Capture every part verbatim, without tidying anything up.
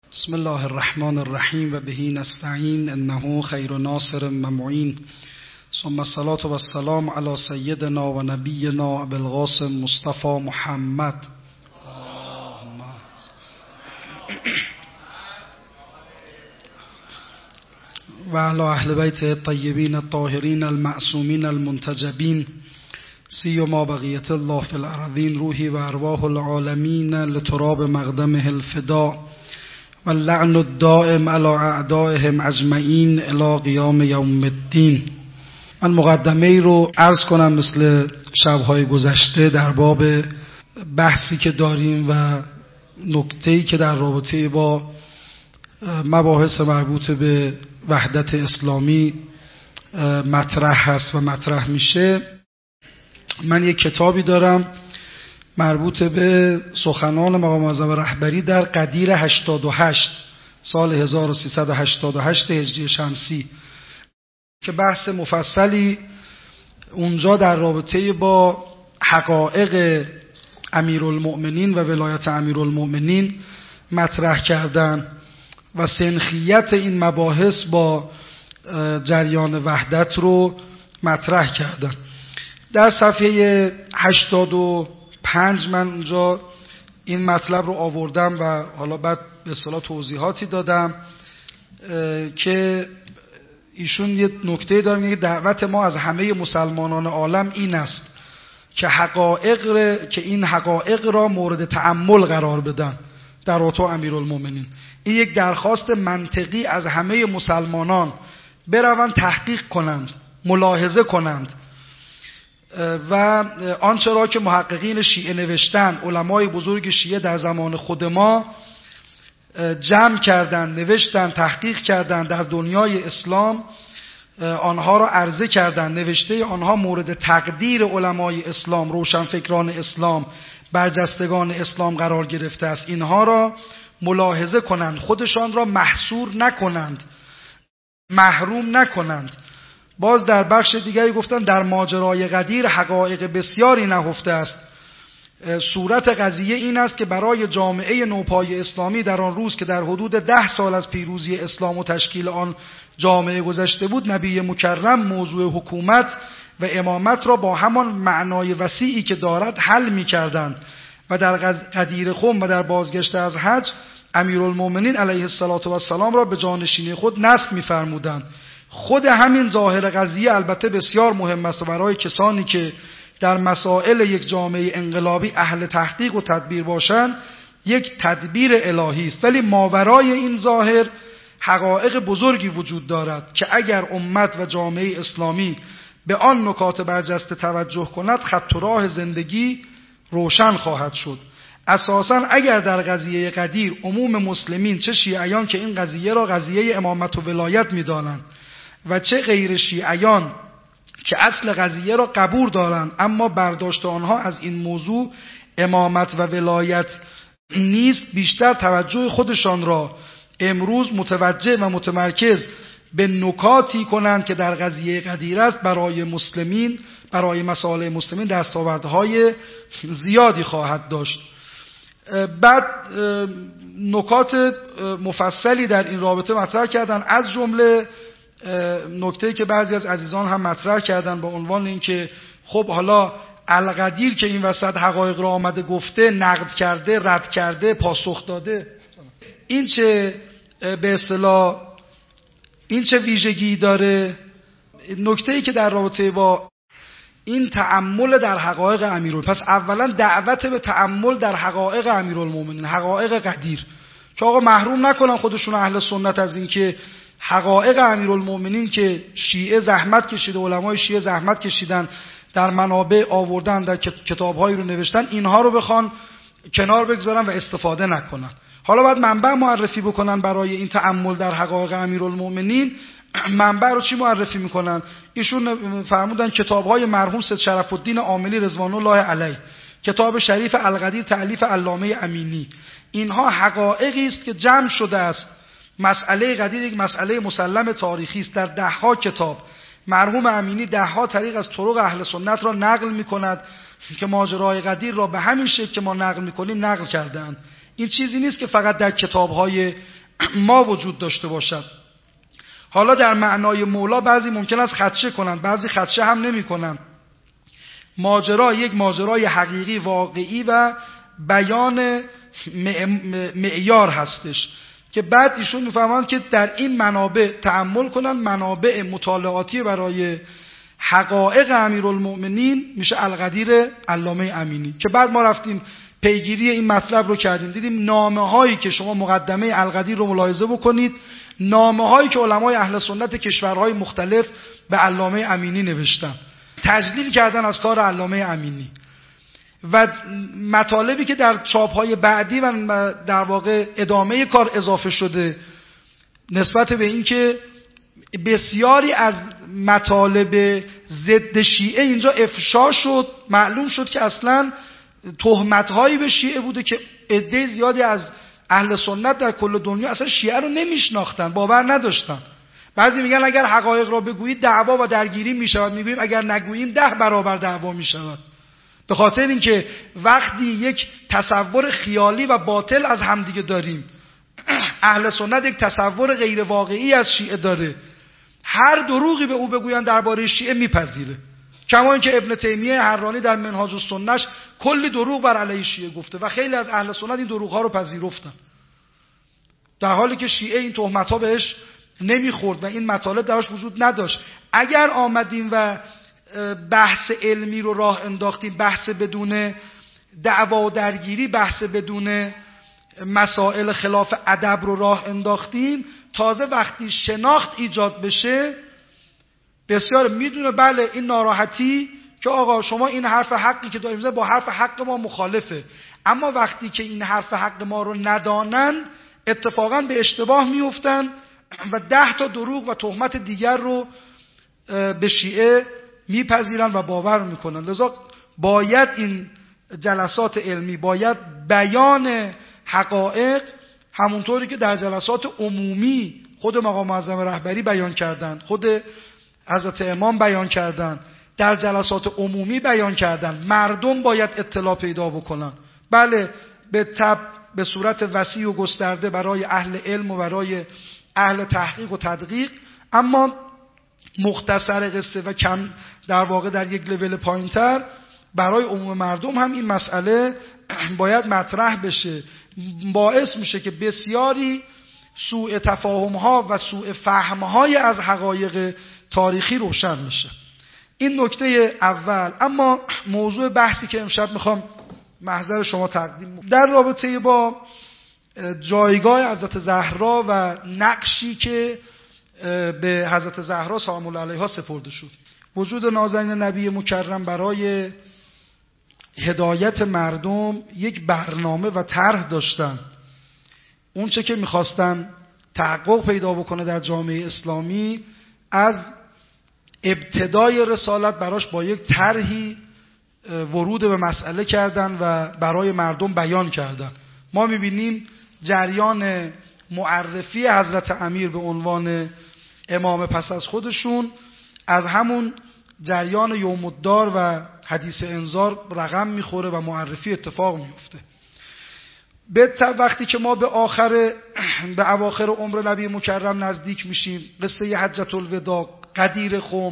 بسم الله الرحمن الرحیم و بهی نستعین انه خیر ناصر و معین ثم الصلاة و السلام علی سیدنا و نبینا ابوالقاسم مصطفی محمد و علی اهل بیت الطیبین الطاهرین المعصومین المنتجبین سیما بقیت الله فی الارضین روحی و ارواح العالمین لتراب مقدمه الفدا واللعن الدائم على اعدائهم اجمعین الی قیام یوم الدین. من مقدمه ای رو عرض کنم مثل شب‌های گذشته در باب بحثی که داریم و نکته‌ای که در رابطه با مباحث مربوط به وحدت اسلامی مطرح هست و مطرح میشه. من یک کتابی دارم مربوط به سخنان مقام معظم رهبری در قدیر هشتاد و هشت سال هزار و سیصد و هشتاد و هشت هجری شمسی که بحث مفصلی اونجا در رابطه با حقایق امیرالمؤمنین و ولایت امیرالمؤمنین مطرح کردن و سنخیت این مباحث با جریان وحدت رو مطرح کردن. در صفحه هشتاد و پنج من اونجا این مطلب رو آوردم و حالا بعد به اصطلاح توضیحاتی دادم که ایشون یه نکته داره، میگه دعوت ما از همه مسلمانان عالم این است که حقایق که این حقایق را مورد تأمل قرار بدن در اطاع امیرالمؤمنین. این یک درخواست منطقی از همه مسلمانان بروند تحقیق کنند، ملاحظه کنند و آنچه را که محققین شیعه نوشتن، علمای بزرگ شیعه در زمان خود ما جمع کردن، نوشتن، تحقیق کردن در دنیای اسلام، آنها را عرضه کردن. نوشته آنها مورد تقدیر علمای اسلام، روشنفکران اسلام، برجستگان اسلام قرار گرفته است. اینها را ملاحظه کنند، خودشان را محصور نکنند، محروم نکنند. باز در بخش دیگری گفتن در ماجرای قدیر حقایق بسیاری نهفته است. صورت قضیه این است که برای جامعه نوپای اسلامی در آن روز که در حدود ده سال از پیروزی اسلام و تشکیل آن جامعه گذشته بود، نبی مکرم موضوع حکومت و امامت را با همان معنای وسیعی که دارد حل می کردند و در قدیر خم و در بازگشت از حج امیرالمؤمنین علیه السلام را به جانشینی خود نصب می فرمودند. خود همین ظاهر قضیه البته بسیار مهم است و برای کسانی که در مسائل یک جامعه انقلابی اهل تحقیق و تدبیر باشند یک تدبیر الهی است، ولی ماورای این ظاهر حقایق بزرگی وجود دارد که اگر امت و جامعه اسلامی به آن نکات برجسته توجه کند خط و راه زندگی روشن خواهد شد. اساساً اگر در قضیه قدیر عموم مسلمین، چه شیعیان که این قضیه را قضیه امامت و ولایت می‌دانند و چه غیر شیعیان که اصل قضیه را قبول دارند اما برداشت آنها از این موضوع امامت و ولایت نیست، بیشتر توجه خودشان را امروز متوجه و متمرکز به نکاتی کنند که در قضیه قدیر است، برای مسلمین، برای مسائل مسلمین دستاوردهای زیادی خواهد داشت. بعد نکات مفصلی در این رابطه مطرح کردن، از جمله نکته‌ای که بعضی از عزیزان هم مطرح کردن با عنوان اینکه خب حالا القدیر که این وسط حقایق را آمده گفته، نقد کرده، رد کرده، پاسخ داده، این چه به اصطلاح این چه ویژگی داره؟ نکته‌ای که در رابطه با این تأمل در حقایق امیرالمؤمنین، پس اولا دعوت به تأمل در حقایق امیرالمؤمنین، حقایق قدیر، که آقا محروم نکنن خودشون اهل سنت از این که حقایق امیرالمؤمنین که شیعه زحمت کشیده، علمای شیعه زحمت کشیدن، در منابع آوردن، در کتاب‌هایی رو نوشتن، اینها رو بخوان کنار بگذارن و استفاده نکنن. حالا باید منبع معرفی بکنن برای این تأمل در حقایق امیرالمؤمنین. منبع رو چی معرفی میکنن؟ ایشون فرمودن کتاب‌های مرحوم سید شرف الدین عاملی رضوان الله علیه، کتاب شریف القدیر تألیف علامه امینی، اینها حقایقی است که جمع شده است. مسئله قدیر یک مسئله مسلم تاریخی است. در ده ها کتاب مرحوم امینی ده ها طریق از طرق اهل سنت را نقل میکند که ماجرای قدیر را به همین شکل که ما نقل میکنیم نقل کردند. این چیزی نیست که فقط در کتاب‌های ما وجود داشته باشد. حالا در معنای مولا بعضی ممکن است خدشه کنند، بعضی خدشه هم نمی کنند. ماجرا یک ماجرای حقیقی واقعی و بیان معیار هستش که بعد ایشون میفهمند که در این منابع تأمل کنن. منابع مطالعاتی برای حقایق امیرالمؤمنین میشه القدیر علامه امینی که بعد ما رفتیم پیگیری این مطلب رو کردیم، دیدیم نامه هایی که شما مقدمه القدیر رو ملاحظه بکنید، نامه هایی که علمای اهل سنت کشورهای مختلف به علامه امینی نوشتن، تجلیل کردن از کار علامه امینی و مطالبی که در چاپ‌های بعدی و در واقع ادامه کار اضافه شده نسبت به این که بسیاری از مطالب ضد شیعه اینجا افشا شد. معلوم شد که اصلا تهمت‌هایی به شیعه بوده که عده زیادی از اهل سنت در کل دنیا اصلا شیعه رو نمیشناختن، باور نداشتن. بعضی میگن اگر حقایق را بگویید دعوا و درگیری میشود، میگوییم اگر نگوییم ده برابر دعوا میشود. به خاطر اینکه وقتی یک تصور خیالی و باطل از همدیگه داریم، اهل سنت یک تصور غیر واقعی از شیعه داره، هر دروغی به او بگویند درباره شیعه میپذیره. کما اینکه ابن تیمیه حرانی در منهاج السنه‌اش کلی دروغ بر علیه شیعه گفته و خیلی از اهل سنت این دروغ ها رو پذیرفتن، در حالی که شیعه این تهمت ها بهش نمیخورد و این مطالب درش وجود نداشت. اگر آمدیم و بحث علمی رو راه انداختیم، بحث بدون دعوا و درگیری، بحث بدون مسائل خلاف ادب رو راه انداختیم، تازه وقتی شناخت ایجاد بشه بسیار میدونه بله این ناراحتی که آقا شما این حرف حقی که داریم با حرف حق ما مخالفه، اما وقتی که این حرف حق ما رو ندانن اتفاقا به اشتباه میفتن و ده تا دروغ و تهمت دیگر رو به شیعه میپذیرن و باور میکنن. لذا باید این جلسات علمی، باید بیان حقایق همونطوری که در جلسات عمومی خود مقام معظم رهبری بیان کردن، خود حضرت امام بیان کردن، در جلسات عمومی بیان کردن، مردم باید اطلاع پیدا بکنن. بله به تب به صورت وسیع و گسترده برای اهل علم و برای اهل تحقیق و تدقیق، اما مختصر قصه و کم در واقع در یک لول پایینتر برای عموم مردم هم این مسئله باید مطرح بشه. باعث میشه که بسیاری سوء تفاهم ها و سوء فهم های از حقایق تاریخی روشن میشه. این نکته اول. اما موضوع بحثی که امشب میخوام محضر شما تقدیم در رابطه با جایگاه حضرت زهرا و نقشی که به حضرت زهرا سلام الله علیها سپرده شد. وجود نازنین نبی مکرم برای هدایت مردم یک برنامه و طرح داشتن. اون چه که میخواستن تحقق پیدا بکنه در جامعه اسلامی، از ابتدای رسالت براش با یک طرحی ورود به مسئله کردن و برای مردم بیان کردن. ما میبینیم جریان معرفی حضرت امیر به عنوان امام پس از خودشون از همون جریان یوم الدار و حدیث انذار رقم میخوره و معرفی اتفاق میفته. به وقتی که ما به آخر به اواخر عمر نبی مکرم نزدیک میشیم، قصه حجت الوداع، غدیر خم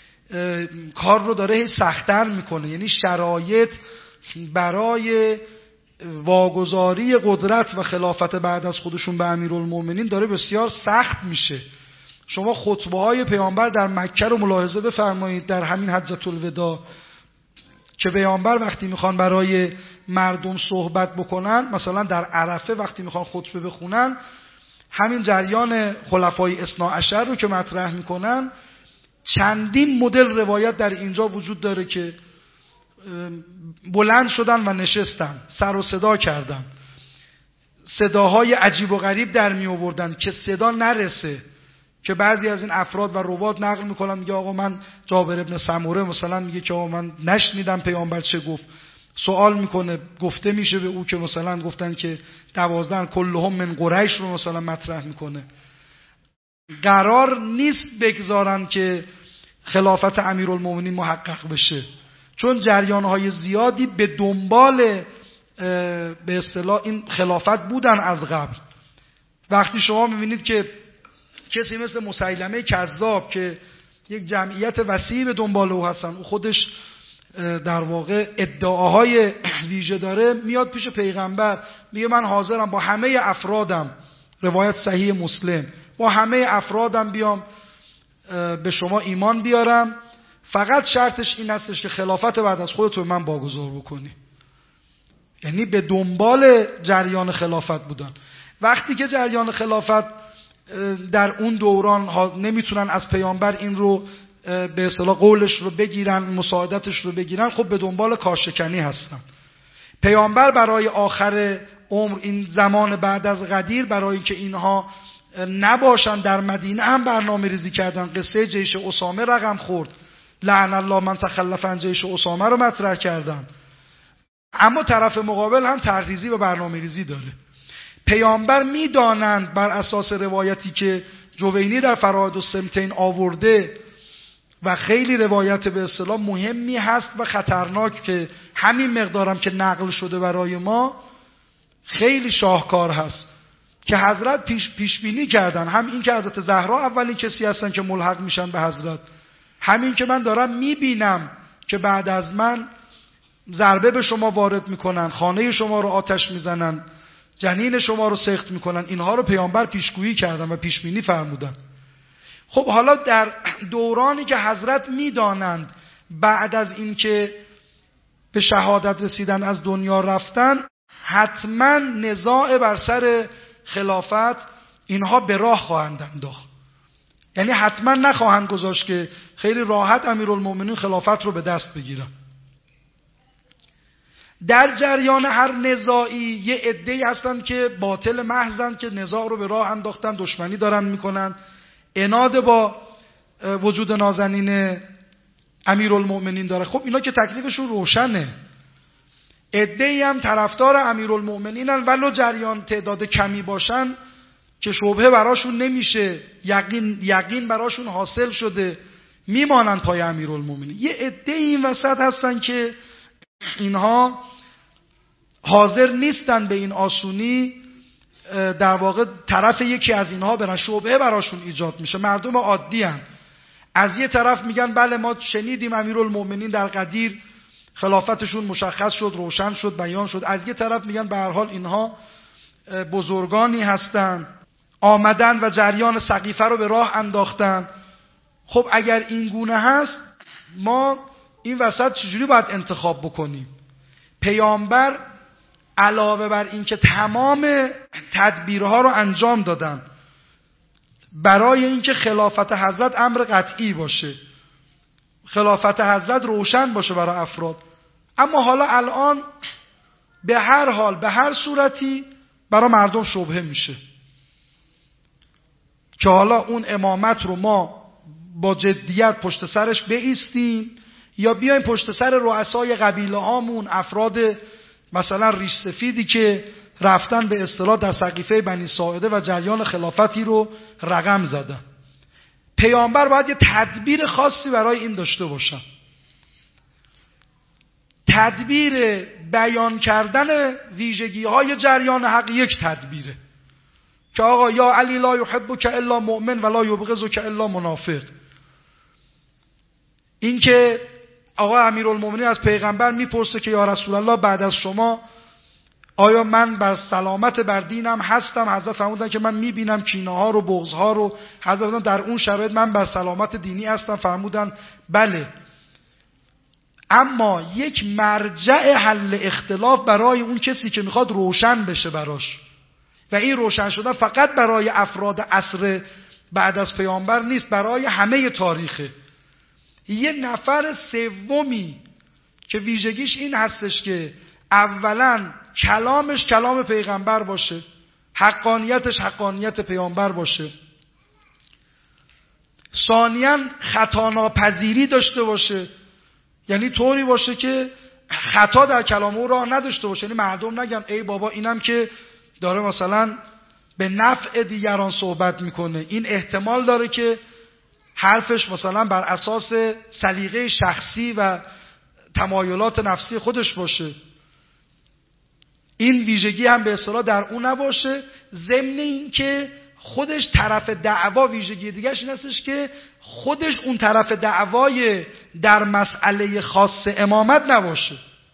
کار رو داره سخت‌تر میکنه، یعنی شرایط برای واگذاری قدرت و خلافت بعد از خودشون به امیرالمومنین داره بسیار سخت میشه. شما خطبه های پیامبر در مکه رو ملاحظه بفرمایید، در همین حجت الوداع که پیامبر وقتی میخوان برای مردم صحبت بکنن، مثلا در عرفه وقتی میخوان خطبه بخونن، همین جریان خلفای اثنا عشر رو که مطرح میکنن، چندین مدل روایت در اینجا وجود داره که بلند شدن و نشستن، سر و صدا کردن، صداهای عجیب و غریب در می آوردن که صدا نرسه، که بعضی از این افراد و روات نقل میکنن، میگه آقا من جابر ابن سموره مثلا میگه که آقا من نشنیدم پیامبر چه گفت. سوال میکنه، گفته میشه به او که مثلا گفتن که دوازده کلهم من قریش رو مثلا مطرح میکنه. قرار نیست بگذارن که خلافت امیرالمومنین محقق بشه، چون جریانهای زیادی به دنبال به اصطلاح این خلافت بودن از قبل وقتی شما میبینید که کسی مثل مسیلمه کذاب که یک جمعیت وسیع به دنبال او هستن، او خودش در واقع ادعاهای ویژه داره، میاد پیش پیغمبر میگه من حاضرم با همه افرادم، روایت صحیح مسلم، با همه افرادم بیام به شما ایمان بیارم، فقط شرطش این هستش که خلافت بعد از خودت رو من واگذار بکنی. یعنی به دنبال جریان خلافت بودن. وقتی که جریان خلافت در اون دوران نمیتونن از پیامبر این رو به اصطلاح قولش رو بگیرن، مساعدتش رو بگیرن، خب به دنبال کارشکنی هستن. پیامبر برای آخر عمر، این زمان بعد از غدیر، برای اینکه اینها نباشن در مدینه هم برنامه ریزی کردن. قصه جیش اسامه رقم خورد، لعن الله من تخلف عن جیش اسامه رو مطرح کردن. اما طرف مقابل هم تحریزی و برنامه ریزی داره. پیامبر میدانند بر اساس روایتی که جوینی در فرائد السمتین آورده و خیلی روایت به اصطلاح مهمی هست و خطرناک که همین مقدارم که نقل شده برای ما خیلی شاهکار هست که حضرت پیش, پیش بینی کردن. هم این که حضرت زهرا اولین کسی هستن که ملحق میشن به حضرت، همین که من دارم میبینم که بعد از من ضربه به شما وارد میکنن، خانه شما رو آتش میزنن، جنین شما رو سخت میکنن. اینها رو پیامبر پیشگویی کردن و پیش بینی فرمودن. خب حالا در دورانی که حضرت میدانند بعد از اینکه به شهادت رسیدن از دنیا رفتن حتما نزاع بر سر خلافت اینها به راه خواهند انداخت. یعنی حتما نخواهند گذاشت که خیلی راحت امیرالمومنین خلافت رو به دست بگیرن. در جریان هر نزاعی یه عده‌ای هستن که باطل محضن، که نزاع رو به راه انداختن، دشمنی دارن میکنن، عناد با وجود نازنین امیرالمومنین داره. خب اینا که تکلیفشون روشنه. عده‌ای هم طرفدار امیرالمومنینن ولو جریان تعداد کمی باشن که شبهه براشون نمیشه، یقین یقین براشون حاصل شده، میمانن پای امیرالمومنین. یه عده‌ای این وسط هستن که اینها حاضر نیستن به این آسونی در واقع طرف یکی از اینها برن، شبهه براشون ایجاد میشه. مردم عادی هن. از یه طرف میگن بله ما شنیدیم امیرالمومنین در غدیر خلافتشون مشخص شد، روشن شد، بیان شد. از یه طرف میگن به هر حال اینها بزرگانی هستن، آمدن و جریان سقیفه رو به راه انداختن. خب اگر این گونه هست ما این وسط چجوری باید انتخاب بکنیم؟ پیامبر علاوه بر این که تمام تدبیرها رو انجام دادن برای اینکه خلافت حضرت امر قطعی باشه، خلافت حضرت روشن باشه برای افراد، اما حالا الان به هر حال به هر صورتی برای مردم شبهه میشه که حالا اون امامت رو ما با جدیت پشت سرش بایستیم یا بیایم پشت سر رؤسای قبیله هامون، افراد مثلا ریش سفیدی که رفتن به اصطلاح در سقیفه بنی ساعده و جریان خلافتی رو رقم زدن. پیامبر باید یه تدبیر خاصی برای این داشته باشن. تدبیر بیان کردن ویژگی های جریان حق یک تدبیره که آقا یا علی لا یحبک الا مؤمن ولا یبغضک الا منافق. این که آقا امیرالمومنین از پیغمبر میپرسه که یا رسول الله بعد از شما آیا من بر سلامت بر دینم هستم؟ حضرت فرمودن که من میبینم کینه ها رو، بغض ها رو. حضرت فرمودن در اون شرایط من بر سلامت دینی هستم؟ فرمودن بله. اما یک مرجع حل اختلاف برای اون کسی که میخواد روشن بشه براش، و این روشن شدن فقط برای افراد عصر بعد از پیامبر نیست، برای همه تاریخه. یه نفر سومی که ویژگیش این هستش که اولا کلامش کلام پیغمبر باشه، حقانیتش حقانیت پیامبر باشه، ثانیاً خطا ناپذیری داشته باشه، یعنی طوری باشه که خطا در کلام او راه نداشته باشه، یعنی مردم نگن ای بابا اینم که داره مثلا به نفع دیگران صحبت میکنه، این احتمال داره که حرفش مثلا بر اساس سلیقه شخصی و تمایلات نفسی خودش باشه. این ویژگی هم به اصطلاح در اون نباشه. ضمن این که خودش طرف دعوا ویژگی دیگه‌ش این هستش که خودش اون طرف دعوای در مسئله خاص امامت نباشه.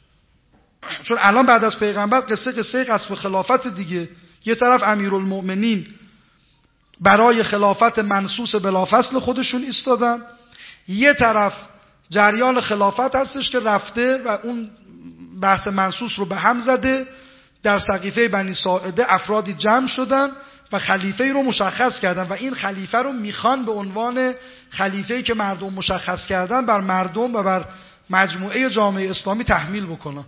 چون الان بعد از پیغمبر قصه قصه غصب خلافت دیگه، یه طرف امیرالمؤمنین برای خلافت منصوص بلافصل خودشون ایستادن، یه طرف جریان خلافت هستش که رفته و اون بحث منصوص رو به هم زده، در سقیفه بنی ساعده افرادی جمع شدن و خلیفه رو مشخص کردن و این خلیفه رو میخوان به عنوان خلیفه‌ای که مردم مشخص کردن بر مردم و بر مجموعه جامعه اسلامی تحمیل بکنن.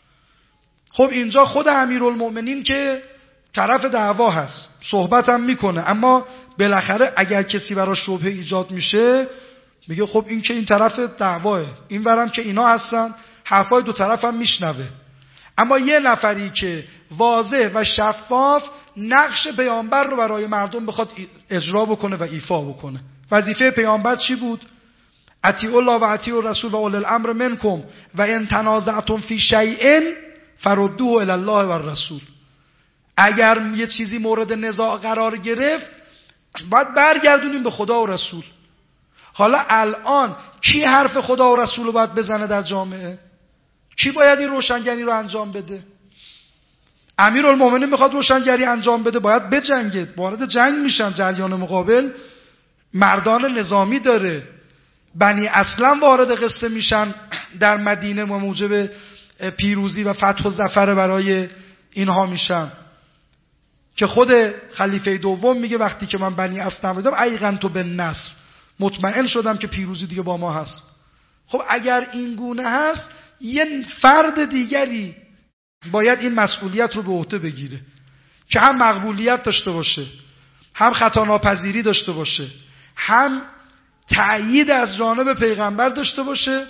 خب اینجا خود امیرالمؤمنین که طرف دعوا هست، صحبت هم میکنه، اما بالاخره اگر کسی براش شبهه ایجاد میشه میگه خب این که این طرف دعواه، این ورم که اینا هستن، حرفای دو طرف هم میشنوه. اما یه نفری که واضح و شفاف نقش پیامبر رو برای مردم بخواد اجرا بکنه و ایفا بکنه. وظیفه پیامبر چی بود؟ اطیعوا الله و اطیعوا الرسول و اولی الامر منکم و ان تنازعتم فی شیء فردوه الی الله و الرسول. اگر یه چیزی مورد نزاع قرار گرفت باید برگردونیم به خدا و رسول. حالا الان کی حرف خدا و رسول رو باید بزنه در جامعه؟ کی باید این روشنگری رو انجام بده؟ امیرالمومنین میخواد روشنگری انجام بده، باید بجنگه، وارد جنگ میشن. جریان مقابل مردان نظامی داره، بنی اسلم وارد قصه میشن در مدینه و موجب پیروزی و فتح و ظفر برای اینها میشن که خود خلیفه دوم میگه وقتی که من بنی اسلم دیدم ایقنت بالنصر، مطمئن شدم که پیروزی دیگه با ما هست. خب اگر این گونه هست، یه فرد دیگری باید این مسئولیت رو به عهده بگیره که هم مقبولیت داشته باشه، هم خطا ناپذیری داشته باشه، هم تأیید از جانب پیغمبر داشته باشه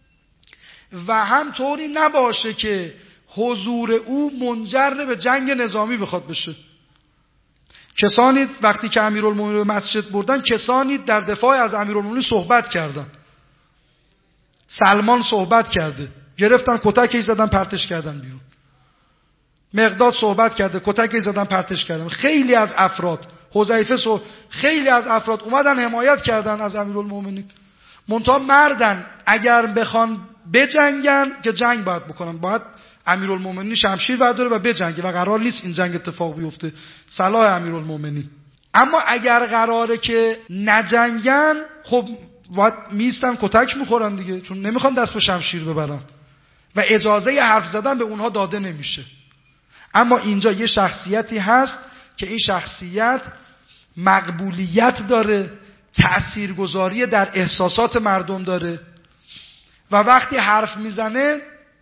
و هم طوری نباشه که حضور او منجر به جنگ نظامی بخواد بشه. کسانی وقتی که امیرالمومنین به مسجد بردن، کسانی در دفاع از امیرالمومنین صحبت کردن. سلمان صحبت کرده، گرفتن کتکی زدن پرتش کردن بیرون. مقداد صحبت کرده، کتکی زدن پرتش کردن. خیلی از افراد، حذیفه صحبت، خیلی از افراد اومدن حمایت کردن از امیرالمومنین. منتها مردن اگر بخوان بجنگن که جنگ باید بکنن، باید امیرالمومنین شمشیر برداره و بجنگه و قرار نیست این جنگ اتفاق بیفته، صلاح امیرالمومنین. اما اگر قراره که نجنگن، خب باید میستن کتک میخورن دیگه، چون نمیخوان دست به شمشیر ببرن و اجازه حرف زدن به اونها داده نمیشه. اما اینجا یه شخصیتی هست که این شخصیت مقبولیت داره، تأثیرگذاری در احساسات مردم داره و وقتی حرف میزنه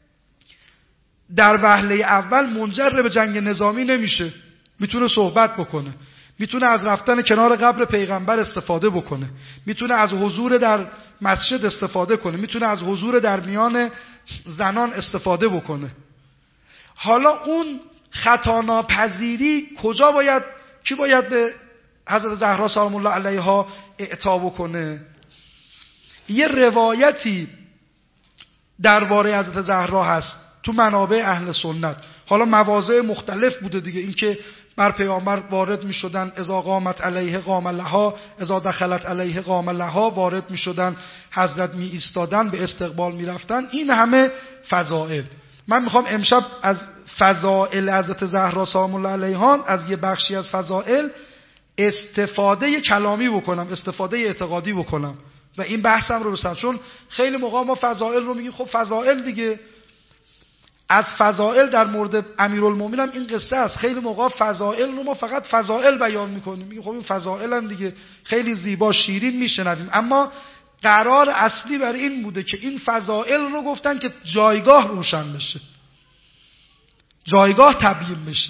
در وهله اول منجر به جنگ نظامی نمیشه. میتونه صحبت بکنه، میتونه از رفتن کنار قبر پیغمبر استفاده بکنه، میتونه از حضور در مسجد استفاده کنه، میتونه از حضور در میان زنان استفاده بکنه. حالا اون خطا ناپذیری کجا باید، کی باید به حضرت زهرا سلام الله علیها اعطا بکنه؟ یه روایتی درباره حضرت زهرا هست تو منابع اهل سنت. حالا مواضع مختلف بوده دیگه، این که بر پیامبر وارد می شدن اذا قامت علیه قام لها، اذا دخلت علیه قام لها، وارد می شدن حضرت می ایستادن، به استقبال می رفتن. این همه فضائل. من میخوام امشب از فضائل حضرت زهرا سلام الله علیها، از یه بخشی از فضائل استفاده کلامی بکنم، استفاده اعتقادی بکنم و این بحثم رو بسنم. چون خیلی موقع ما فضائل رو میگیم، خب فضائل دیگه، از فضائل در مورد امیرالمومنین هم این قصه است. خیلی موقع فضائل رو ما فقط فضائل بیان میکنیم، میگیم خب این فضائلن دیگه، خیلی زیبا شیرین میشنویم، اما قرار اصلی بر این بوده که این فضائل رو گفتن که جایگاه روشن بشه، جایگاه تبیین بشه.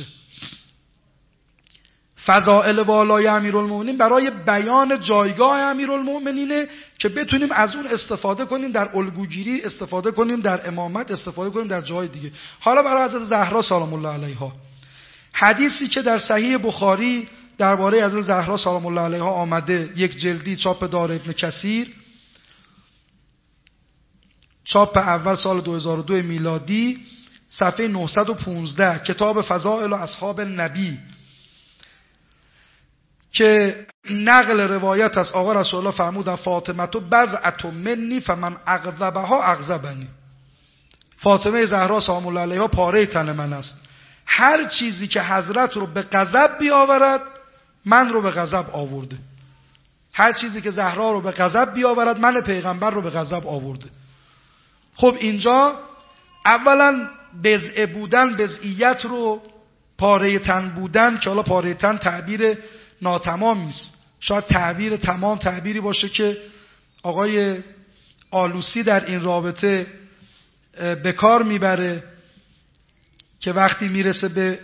فضائل والای امیرالمومنین برای بیان جایگاه امیرالمومنینه که بتونیم از اون استفاده کنیم در الگوگیری، استفاده کنیم در امامت، استفاده کنیم در جای دیگه. حالا برای حضرت زهرا سلام الله علیها، حدیثی که در صحیح بخاری درباره حضرت زهرا سلام الله علیها آمده، یک جلدی، چاپ دار ابن کثیر، چاپ اول سال دو هزار و دو میلادی، صفحه نهصد و پانزده، کتاب فضائل و اصحاب النبی. که نقل روایت از آقا رسول الله فرمودن فاطمه تو بضعة منی فمن اغضبها اغضبنی. فاطمه زهرا سلام الله علیها پاره تن من است. هر چیزی که حضرت رو به غضب بیاورد من رو به غضب آورده. هر چیزی که زهرا رو به غضب بیاورد من پیغمبر رو به غضب آورده. خب اینجا اولا بضع بودن، بضعیت رو، پاره تن بودن، که حالا پاره تن تعبیر ناتمامی است، شاید تعبیر تمام تعبیری باشه که آقای آلوسی در این رابطه به کار میبره که وقتی میرسه به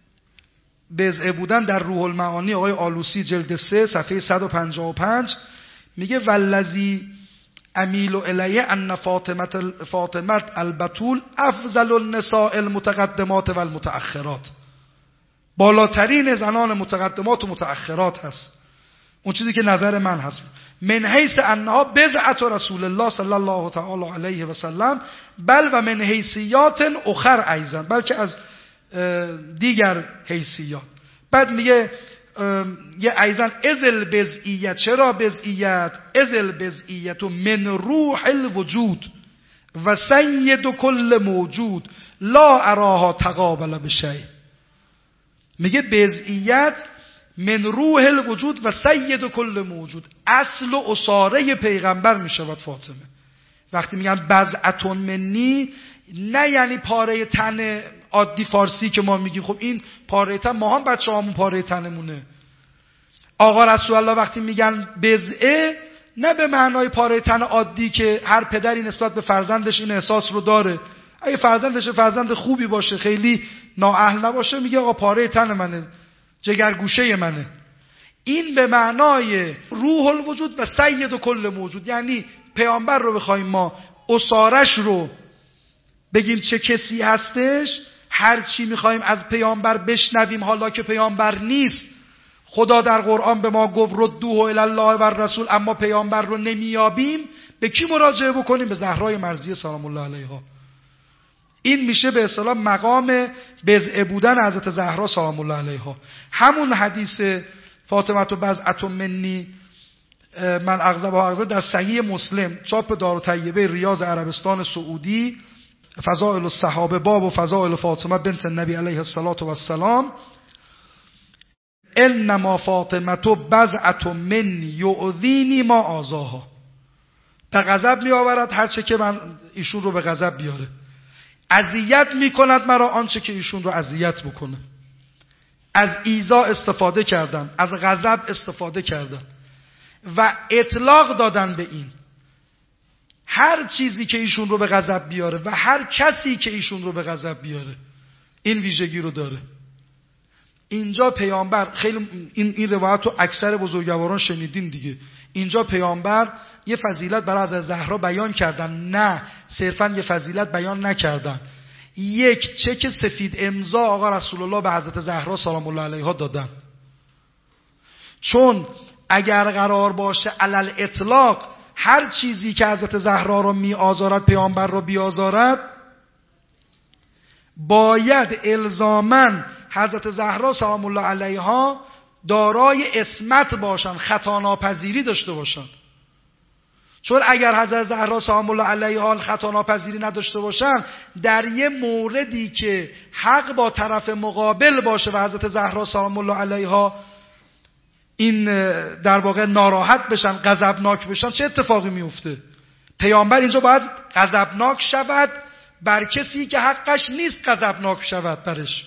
بضع بودن در روح المعانی آقای آلوسی جلد سه صفحه صد و پنجاه و پنج میگه والذی امیل الیه ان فاطمه فاطمه البتول افضل النساء المتقدمات و المتأخرات، بالاترین زنان متقدمات و متأخرات هست. اون چیزی که نظر من هست من حیث انها بضعة رسول الله صلی الله تعالی علیه و سلم بل و من حیثیات اخر ایضا، بلکه از دیگر حیثیات. بعد میگه یه ایضا ازل بضعیت، چرا بضعیت؟ ازل بضعیت من روح الوجود و سید کل موجود لا اراها تقابل بشیء. میگه بضعیت من روح الوجود و سید کل موجود، اصل و اساره پیغمبر میشود فاطمه. وقتی میگن بضعة منی نه یعنی پاره تن عادی فارسی که ما میگیم، خب این پاره تن ما هم بچه همون پاره تنمونه. آقا رسول الله وقتی میگن بضعه نه به معنای پاره تن عادی که هر پدری نسبت به فرزندش این احساس رو داره، اگه فرزندش فرزند خوبی باشه خیلی نااهل نباشه میگه آقا پاره تن منه، جگرگوشه منه. این به معنای روح الوجود و سید کل موجود، یعنی پیامبر رو بخوایم ما اسارش رو بگیم چه کسی هستش، هر چی میخوایم از پیامبر بشنویم حالا که پیامبر نیست. خدا در قرآن به ما گفت ردوه الی الله و الرسول، اما پیامبر رو نمیابیم، به کی مراجعه بکنیم؟ به زهرای مرضیه سلام الله علیها. این میشه به اصطلاح مقام بضع بودن حضرت زهرا سلام الله علیها. همون حدیث فاطمه تو بضعة منی من اغضب و اغضب در صحیح مسلم چاپ دارالطیبه ریاض عربستان سعودی، فضائل الصحابه باب و فضائل فاطمه بنت النبی علیه الصلاة و السلام، انما فاطمه تو بضعة منی یؤذینی ما آذاها. به غضب می آورد هر چه که من ایشون رو به غضب بیاره، اذیت میکند مرا آنچه که ایشون رو اذیت بکنه. از ایذا استفاده کردن، از غضب استفاده کردن و اطلاق دادن به این هر چیزی که ایشون رو به غضب بیاره و هر کسی که ایشون رو به غضب بیاره این ویژگی رو داره. اینجا پیامبر خیلی این این روایت رو اکثر بزرگواران شنیدین دیگه. اینجا پیامبر یه فضیلت برای حضرت زهرا بیان کردن، نه صرفا یه فضیلت بیان نکردن، یک چک سفید امضا آقا رسول الله به حضرت زهرا سلام الله علیها دادن. چون اگر قرار باشه علل اطلاق هر چیزی که حضرت زهرا رو می آزارد پیامبر رو بیازارد، باید الزاماً حضرت زهرا سلام الله علیها دارای عصمت باشن، خطا ناپذیری داشته باشن. چون اگر حضرت زهرا سلام الله علیها خطا ناپذیری نداشته باشن، در یه موردی که حق با طرف مقابل باشه و حضرت زهرا سلام الله علیها این در واقع ناراحت بشن، غضبناک بشن، چه اتفاقی میفته؟ پیامبر اینجا باید غضبناک شود بر کسی که حقش نیست غضبناک شود برش.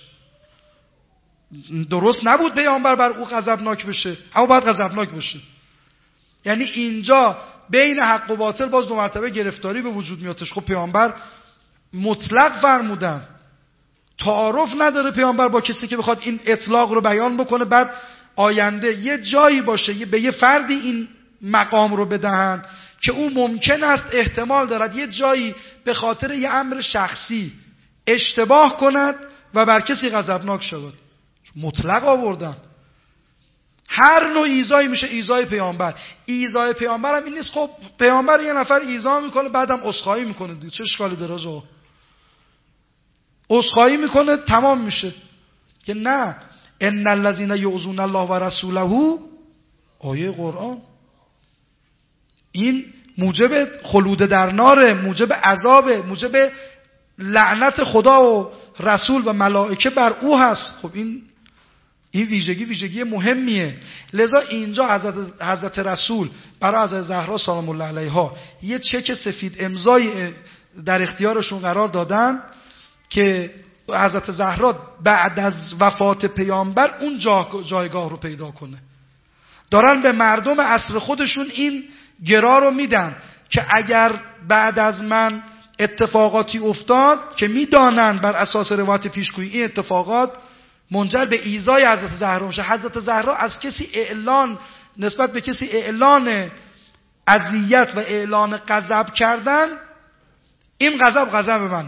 درست نبود پیامبر بر او غضبناک بشه، اما باید غضبناک بشه. یعنی اینجا بین حق و باطل باز دو مرتبه گرفتاری به وجود میادش. خب پیامبر مطلق فرمودن، تعارف نداره پیامبر با کسی که بخواد این اطلاق رو بیان بکنه بعد آینده یه جایی باشه به یه فردی این مقام رو بدهند که او ممکن است احتمال دارد یه جایی به خاطر یه امر شخصی اشتباه کند و بر کسی غضبناک شود. مطلق آوردن. هر نوع ایذایی میشه ایذای پیامبر. ایذای پیامبر هم این نیست خب پیامبر یه نفر ایذا میکنه بعدم عذرخواهی میکنه دیگه، چه اشکالی داره؟ آقا عذرخواهی میکنه تمام میشه. که نه، ان الذين يؤذون الله ورسوله آیه قرآن. این موجب خلود در ناره، موجب عذاب، موجب لعنت خدا و رسول و ملائکه بر او هست. خب این این ویژگی ویژگی مهمیه. لذا اینجا حضرت, حضرت رسول برای حضرت زهرا سلام الله علیها یه چک سفید امضایی در اختیارشون قرار دادن که حضرت زهرا بعد از وفات پیامبر اون جا جایگاه رو پیدا کنه. دارن به مردم عصر خودشون این گرا رو میدن که اگر بعد از من اتفاقاتی افتاد که میدانن بر اساس روایت پیشگویی این اتفاقات منجر به ایذای حضرت زهرا میشه. حضرت زهرا از کسی اعلان نسبت به کسی اعلان اذیت و اعلان غضب کردن، این غضب غضب منه.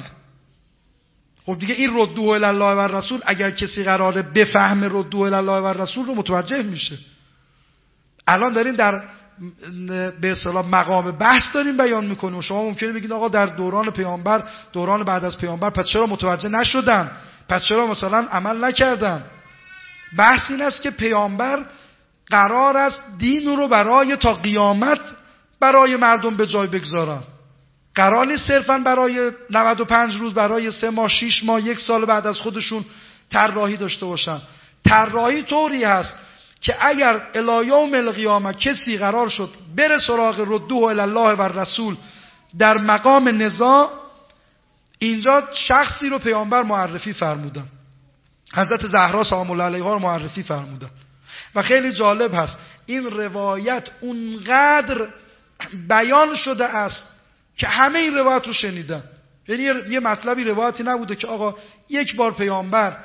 خب دیگه این ردوه الی الله و رسول، اگر کسی قراره بفهم ردوه الی الله و رسول رو متوجه میشه. الان داریم در به اصطلاح مقام بحث داریم بیان میکنیم. شما ممکنه بگید آقا در دوران پیامبر، دوران بعد از پیامبر، پس چرا متوجه نشدن؟ پس چرا مثلا عمل نکردن؟ بحث این است که پیامبر قرار است دین رو برای تا قیامت برای مردم به جای بگذارن. قرار نیست صرفا برای نود و پنج روز، برای سه ماه، شش ماه، یک سال بعد از خودشون طراحی داشته باشن. طراحی طوری هست که اگر الی یوم القیامه کسی قرار شد بره سراغ ردوه الی الله و رسول در مقام نزاع، اینجا شخصی رو پیامبر معرفی فرمودن، حضرت زهرا سلام الله علیها رو معرفی فرمودن. و خیلی جالب هست این روایت اونقدر بیان شده است که همه این روایت رو شنیدن. یعنی یه مطلبی روایتی نبوده که آقا یک بار پیامبر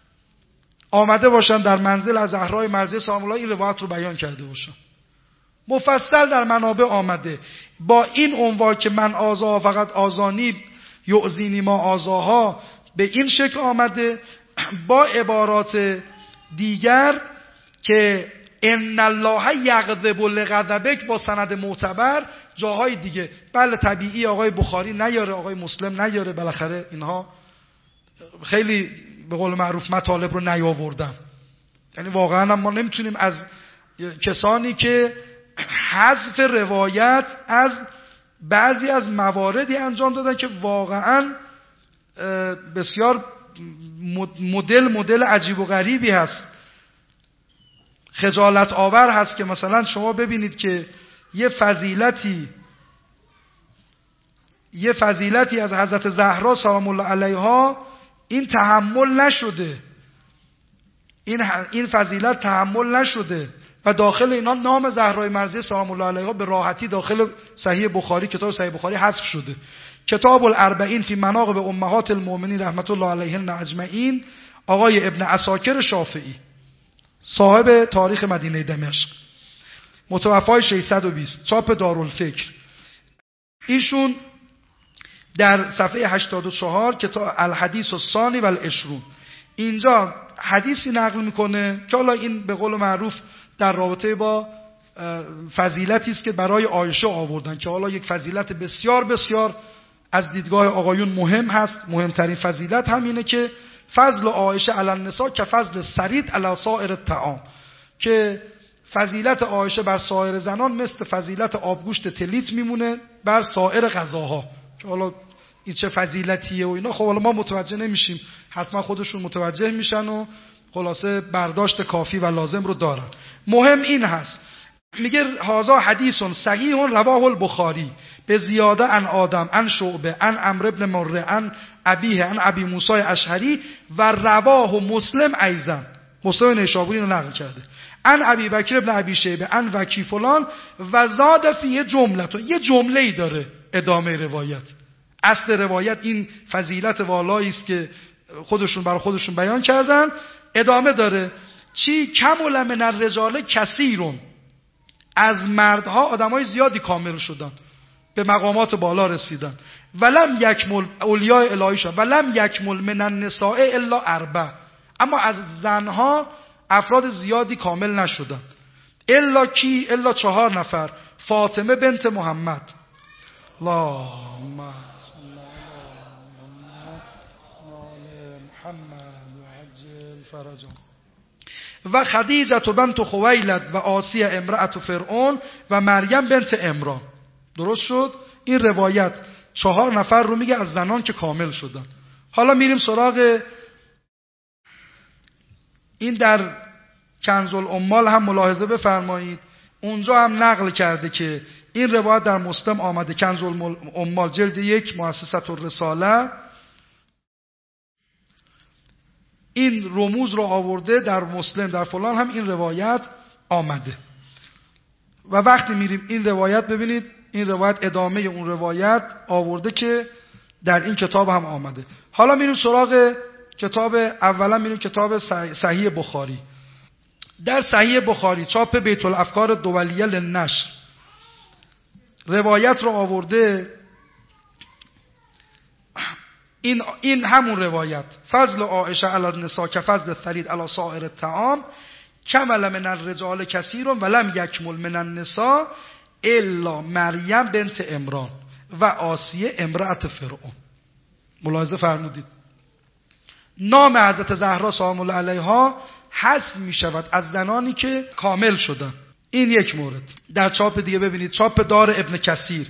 آمده باشن در منزل از زهرای مرضیه سلام الله این روایت رو بیان کرده باشن. مفصل در منابع آمده با این عنوان که من آزا فقط آزانی یعزینی ما آزاها، به این شکل آمده، با عبارات دیگر که ان الله یغضب لغضبک با سند معتبر، جاهای دیگه. بله طبیعی آقای بخاری نیاره، آقای مسلم نیاره، بالاخره اینها خیلی به قول معروف مطالب رو نیاوردن. یعنی واقعا ما نمیتونیم از کسانی که حذف روایت از بعضی از مواردی انجام دادن که واقعا بسیار مدل مدل عجیب و غریبی هست، خجالت آور هست که مثلا شما ببینید که یه فضیلتی یه فضیلتی از حضرت زهرا سلام الله علیها این تحمل نشده، این این فضیلت تحمل نشده و داخل اینا نام زهرای مرضیه سلام الله علیها به راحتی داخل صحیح بخاری، کتاب صحیح بخاری حذف شده. کتاب الاربعین فی مناقب امهات المؤمنین رحمت الله علیهن اجمعین، آقای ابن عساکر شافعی صاحب تاریخ مدینه دمشق، متوفای ششصد و بیست، چاپ دارالفکر. ایشون در صفحه هشتاد و چهار کتاب الحدیث الثانی و العشرون اینجا حدیثی نقل میکنه که حالا این به قول معروف در رابطه با فضیلتی است که برای عایشه آوردن که حالا یک فضیلت بسیار بسیار از دیدگاه آقایون مهم هست. مهمترین فضیلت همینه که فضل عایشه علی النساء که فضل سرید علی سایر الطعام، که فضیلت عایشه بر سایر زنان مثل فضیلت آبگوشت تلیت میمونه بر سایر غذاها. که حالا این چه فضیلتیه و اینا خب حالا ما متوجه نمیشیم، حتما خودشون متوجه میشن و خلاصه برداشت کافی و لازم رو دارن. مهم این هست، میگه هذا حدیث صحیح رواه البخاری به زیاده عن آدم عن شعبه عن عمرو بن مره عن ابیه عن ابی موسی اشعری و رواه مسلم ایضا، مسلم نیشابوری رو نقل کرده، عن ابی بکر بن ابی شیبه عن وکی فلان و زاد فیه جمله، یه جمله ای داره ادامه روایت. اصل روایت این فضیلت والایی است که خودشون برای خودشون بیان کردن، ادامه داره چی کمل من الرجال کثیرون، از مردها آدمای زیادی کامل شدن، به مقامات بالا رسیدن، ولم یکمل اولیاء الهی شدن، ولم یکمل من النساء الا اربع، اما از زنها افراد زیادی کامل نشدن، الا کی الا چهار نفر، فاطمه بنت محمد اللهم صل علی محمد و عجل فرجهم، و خدیجه بنت خویلد و آسیه امرأت فرعون و مریم بنت عمران. درست شد؟ این روایت چهار نفر رو میگه از زنان که کامل شدن. حالا میریم سراغ این. در کنز الاموال هم ملاحظه بفرمایید، اونجا هم نقل کرده که این روایت در مسلم آمده. کنز الاموال جلد یک، مؤسسة الرساله، این رموز رو آورده. در مسلم در فلان هم این روایت آمده. و وقتی میریم این روایت ببینید، این روایت ادامه اون روایت آورده که در این کتاب هم آمده. حالا میریم سراغ کتاب. اولا میریم کتاب صحیح بخاری. در صحیح بخاری چاپ بیت الافکار دولیه للنشر روایت رو آورده. این این همون روایت، فضل عائشه علی النساء کفضل الثرید علی سائر الطعام کمل من الرجال کثیر ولم یکمل من النساء الا مریم بنت عمران و آسیه امرأت فرعون. ملاحظه فرمودید نام حضرت زهرا سلام الله علیها حذف می شود از زنانی که کامل شدن. این یک مورد. در چاپ دیگه ببینید، چاپ دار ابن کثیر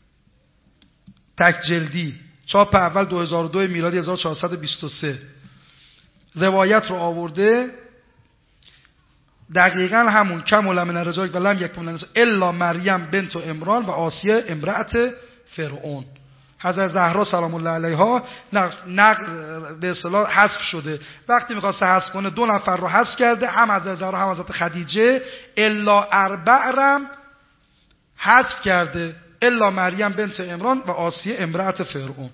تک جلدی، چاپ اول دو هزار و دو میلادی هزار و چهارصد و بیست و سه روایت رو آورده. دقیقاً همون کمل من الرجال ولم یکمل من النساء الا مریم بنت عمران و آسیه امرأت فرعون. حضرت زهرا سلام الله علیها نقل به اصطلاح حذف شده. وقتی می‌خواسته حذف کنه دو نفر رو حذف کرده، هم حضرت زهرا هم حضرت خدیجه. الا اربع رم حذف کرده، الا مریم بنت عمران و آسیه امرأت فرعون.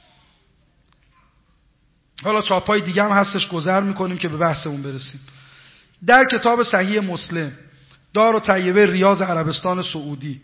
حالا چاپای دیگه هم هستش، گذر میکنیم که به بحثمون برسیم. در کتاب صحیح مسلم دار و طیبه ریاض عربستان سعودی،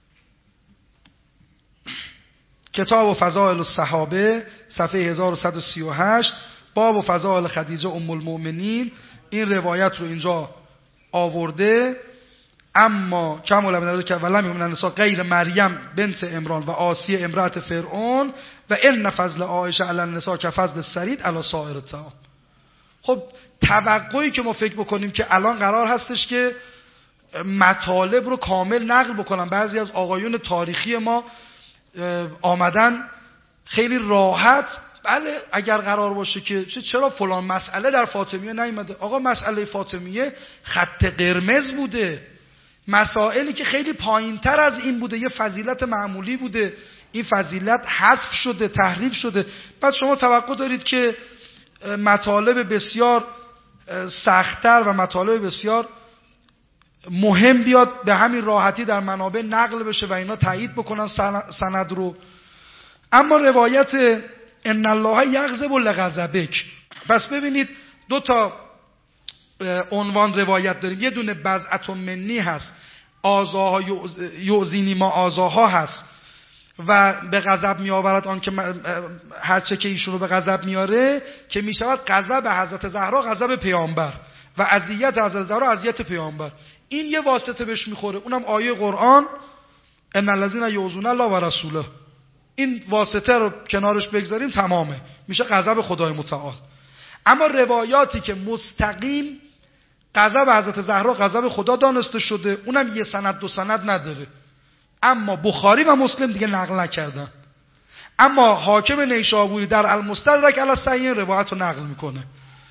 کتاب و فضائل الصحابه صفحه هزار و صد و سی و هشت، باب و فضائل خدیجه ام المؤمنین، این روایت رو اینجا آورده. اما کمال من الرجال که ولم من النساء غیر مریم بنت عمران و آسیه امرأت فرعون و ان فضل عائشه علی النساء کفضل الثرید علی سائر الطعام. خب توقعی که ما فکر بکنیم که الان قرار هستش که مطالب رو کامل نقل بکنن، بعضی از آقایون تاریخی ما آمدن خیلی راحت، بله اگر قرار باشه که چرا فلان مسئله در فاطمیه نیامده. آقا مسئله فاطمیه خط قرمز بوده، مسائلی که خیلی پایینتر از این بوده، یه فضیلت معمولی بوده، این فضیلت حذف شده، تحریف شده. بعد شما توقع دارید که مطالب بسیار سخت‌تر و مطالب بسیار مهم بیاد به همین راحتی در منابع نقل بشه و اینا تایید بکنن سند رو. اما روایت ان الله یغضب لغضبک، پس ببینید دو تا عنوان روایت داریم. یه دونه بضعة منی هست، آزاها یؤذینی ما آزاها هست و به غضب می آورد آن که هرچه که ایشون رو به غضب میاره که می شود غضب حضرت زهرا غضب پیامبر و اذیت حضرت زهرا اذیت پیامبر. این یه واسطه بهش میخوره، اونم آیه قرآن ان الذين یؤذون الله و رسوله. این واسطه رو کنارش بگذاریم تمامه، میشه غضب خدای متعال. اما روایاتی که مستقیم غضب حضرت زهرا غضب خدا دانسته شده، اونم یه سند دو سند نداره، اما بخاری و مسلم دیگه نقل نکردن. اما حاکم نیشابوری در المستدرک علی الصحیحین روایت رو نقل میکنه،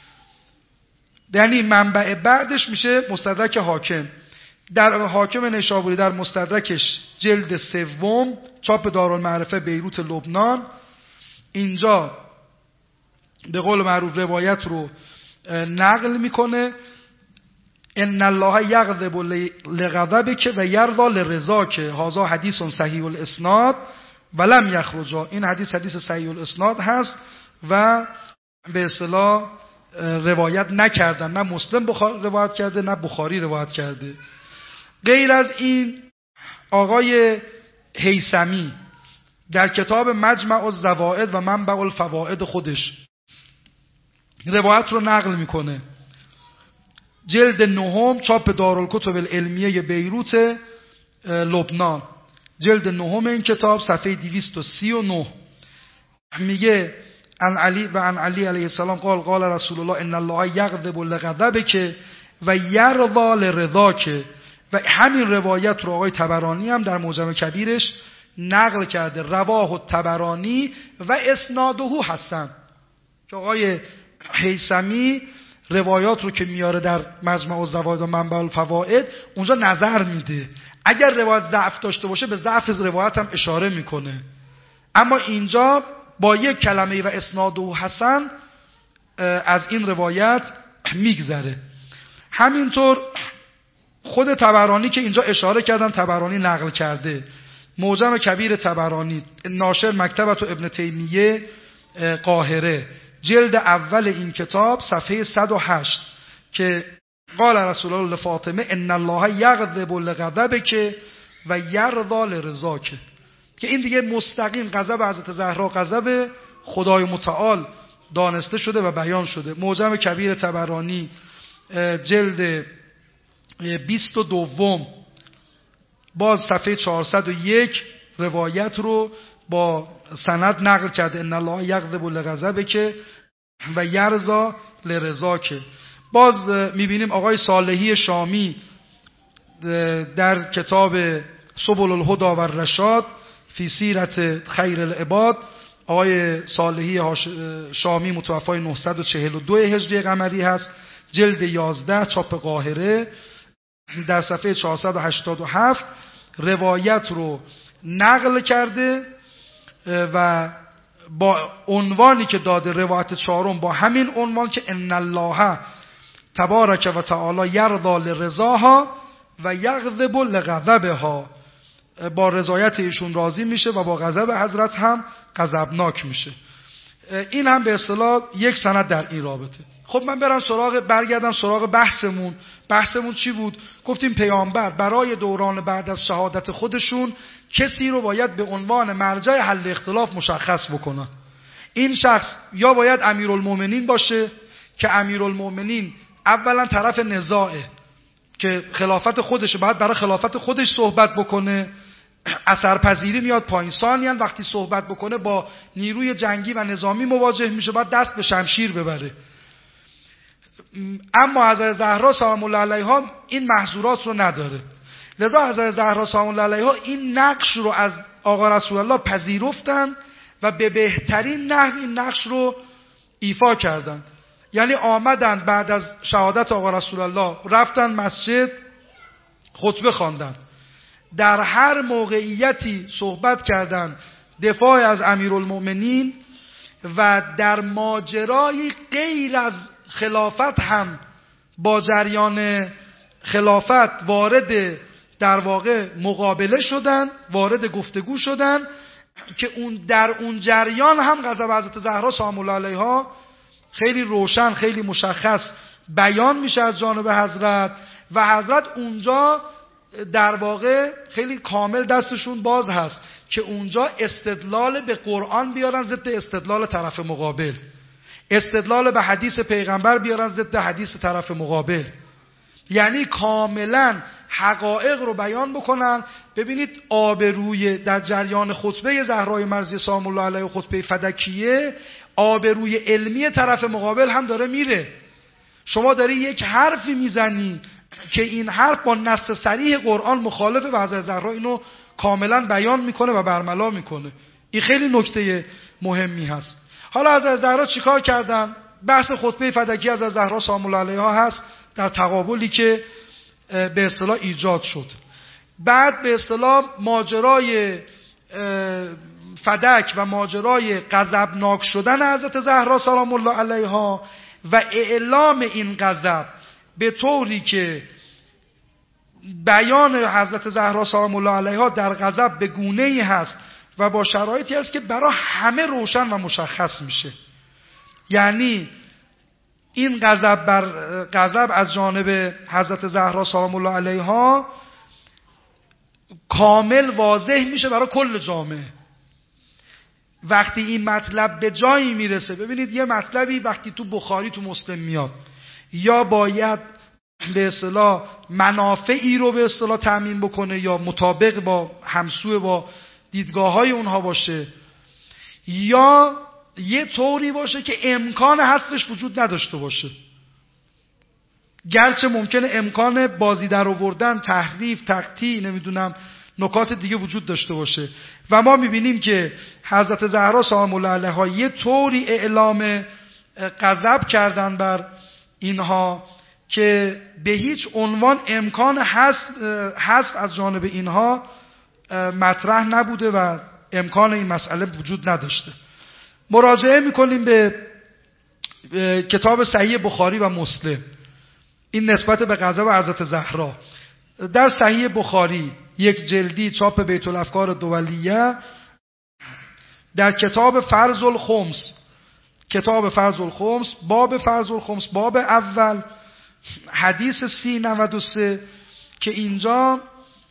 یعنی منبع بعدش میشه مستدرک حاکم. در حاکم نیشابوری در مستدرکش جلد سوم چاپ دارالمعرفه بیروت لبنان، اینجا به قول معروف روایت رو نقل میکنه ان الله یغضب لغضبک و یرضی لرضاک، هذا حدیث صحیح الاسناد ولم یخرج. این حدیث حدیث صحیح الاسناد هست و به اصطلاح روایت نکردن، نه مسلم بخاری روایت کرده نه بخاری روایت کرده. غیر از این آقای هیثمی در کتاب مجمع الزوائد و منبع الفوائد خودش روایت رو نقل میکنه، جلد نهم چاپ دارالکتب العلمیه بیروت لبنان، جلد نهم این کتاب صفحه دویست و سی و نه میگه عن علی و عن علی علیه السلام قال قال رسول الله ان الله یغضب لغضبک و یرضا لرضاک. و همین روایت رو آقای طبرانی هم در معجم کبیرش نقل کرده، رواه الطبرانی و اسناده حسن. که آقای هیثمی روایات رو که میاره در مجمع الزوائد و منبع الفوائد اونجا نظر میده، اگر روایت ضعف داشته باشه به ضعف روایت هم اشاره میکنه، اما اینجا با یک کلمه و اسناده حسن از این روایت میگذره. همینطور خود طبرانی که اینجا اشاره کردم، طبرانی نقل کرده، معجم کبیر طبرانی، ناشر مکتبت ابن تیمیه قاهره، جلد اول این کتاب صفحه صد و هشت، که قال رسول الله لفاطمه ان الله یغضب لغضبک و یرضا لرضاک، که این دیگه مستقیم غضب حضرت زهرا غضب خدای متعال دانسته شده و بیان شده. معجم کبیر طبرانی جلد بیست و دوم باز صفحه چهارصد و یک روایت رو با سند نقل کرده، ان الله یغضب لغضبک و یرضا لرضاک. باز میبینیم آقای صالحی شامی در کتاب سبل الهدی و الرشاد فی سیرت خیر العباد، آقای صالحی شامی متوفای نهصد و چهل و دو هجری قمری هست، جلد یازده چاپ قاهره، در صفحه چهارصد و هشتاد و هفت روایت رو نقل کرده و با عنوانی که داده روایت چهارم با همین عنوان که ان الله تبارک و تعالی یرضا لرضاها و یغضب لغضبها، با رضایت ایشون راضی میشه و با غضب حضرت هم غضبناک میشه. این هم به اصطلاح یک سند در این رابطه. خب من برم سراغ برگردم سراغ بحثمون. بحثمون چی بود؟ گفتیم پیامبر برای دوران بعد از شهادت خودشون کسی رو باید به عنوان مرجع حل اختلاف مشخص بکنن. این شخص یا باید امیرالمومنین باشه که امیرالمومنین اولا طرف نزاعه که خلافت خودشه، باید برای خلافت خودش صحبت بکنه، اثرپذیری میاد پایین. ثانیاً وقتی صحبت بکنه با نیروی جنگی و نظامی مواجه میشه، باید دست به شمشیر ببره. اما حضرت زهرا سلام الله علیها این محظورات رو نداره، لذا حضرت زهرا سلام الله علیها این نقش رو از آقا رسول الله پذیرفتن و به بهترین نحو این نقش رو ایفا کردن. یعنی آمدن بعد از شهادت آقا رسول الله، رفتن مسجد خطبه خواندن، در هر موقعیتی صحبت کردن دفاع از امیرالمومنین و در ماجرای غیر از خلافت هم با جریان خلافت وارد در واقع مقابله شدن، وارد گفتگو شدن که اون در اون جریان هم غضب حضرت زهرا سلام الله علیها خیلی روشن خیلی مشخص بیان میشه از جانب حضرت و حضرت اونجا در واقع خیلی کامل دستشون باز هست که اونجا استدلال به قرآن بیارن ضد استدلال طرف مقابل، استدلال به حدیث پیغمبر بیارن ضد حدیث طرف مقابل، یعنی کاملا حقایق رو بیان بکنن. ببینید آبروی در جریان خطبه زهرای مرضی سلام الله علیها و خطبه فدکیه آبروی علمی طرف مقابل هم داره میره. شما داری یک حرفی میزنی که این حرف با نص صریح قرآن مخالفه و حضرت زهرا اینو کاملا بیان میکنه و برملا میکنه. این خیلی نکته مهمی هست. حالا حضرت زهرا چیکار کردن؟ بحث خطبه فدکی از زهرا سلام الله علیها هست در تقابلی که به اصطلاح ایجاد شد. بعد به اصطلاح ماجرای فدک و ماجرای غضبناک شدن حضرت زهرا سلام الله علیها و اعلام این غضب به طوری که بیان حضرت زهرا سلام الله علیها در غضب به گونه‌ای هست و با شرایطی هست که برای همه روشن و مشخص میشه. یعنی این غضب بر غضب از جانب حضرت زهرا سلام الله علیها کامل واضح میشه برای کل جامعه. وقتی این مطلب به جایی میرسه، ببینید یه مطلبی وقتی تو بخاری تو مسلم میاد یا باید به اصطلاح منافعی رو به اصطلاح تامین بکنه یا مطابق با همسو با دیدگاه های اونها باشه یا یه طوری باشه که امکان حذفش وجود نداشته باشه. گرچه ممکنه امکان بازی در آوردن، تحریف، تقطیع، نمیدونم نکات دیگه وجود داشته باشه و ما میبینیم که حضرت زهرا سلام الله علیها یه طوری اعلام غضب کردن بر اینها که به هیچ عنوان امکان حذف از جانب اینها مطرح نبوده و امکان این مسئله وجود نداشته. مراجعه میکنیم به کتاب صحیح بخاری و مسلم، این نسبت به غضب حضرت زهرا. در صحیح بخاری یک جلدی چاپ بیت الافکار دولیه، در کتاب فرض الخمس، کتاب فرض الخمس، باب فرض الخمس، باب اول، حدیث سی نود و سه، که اینجا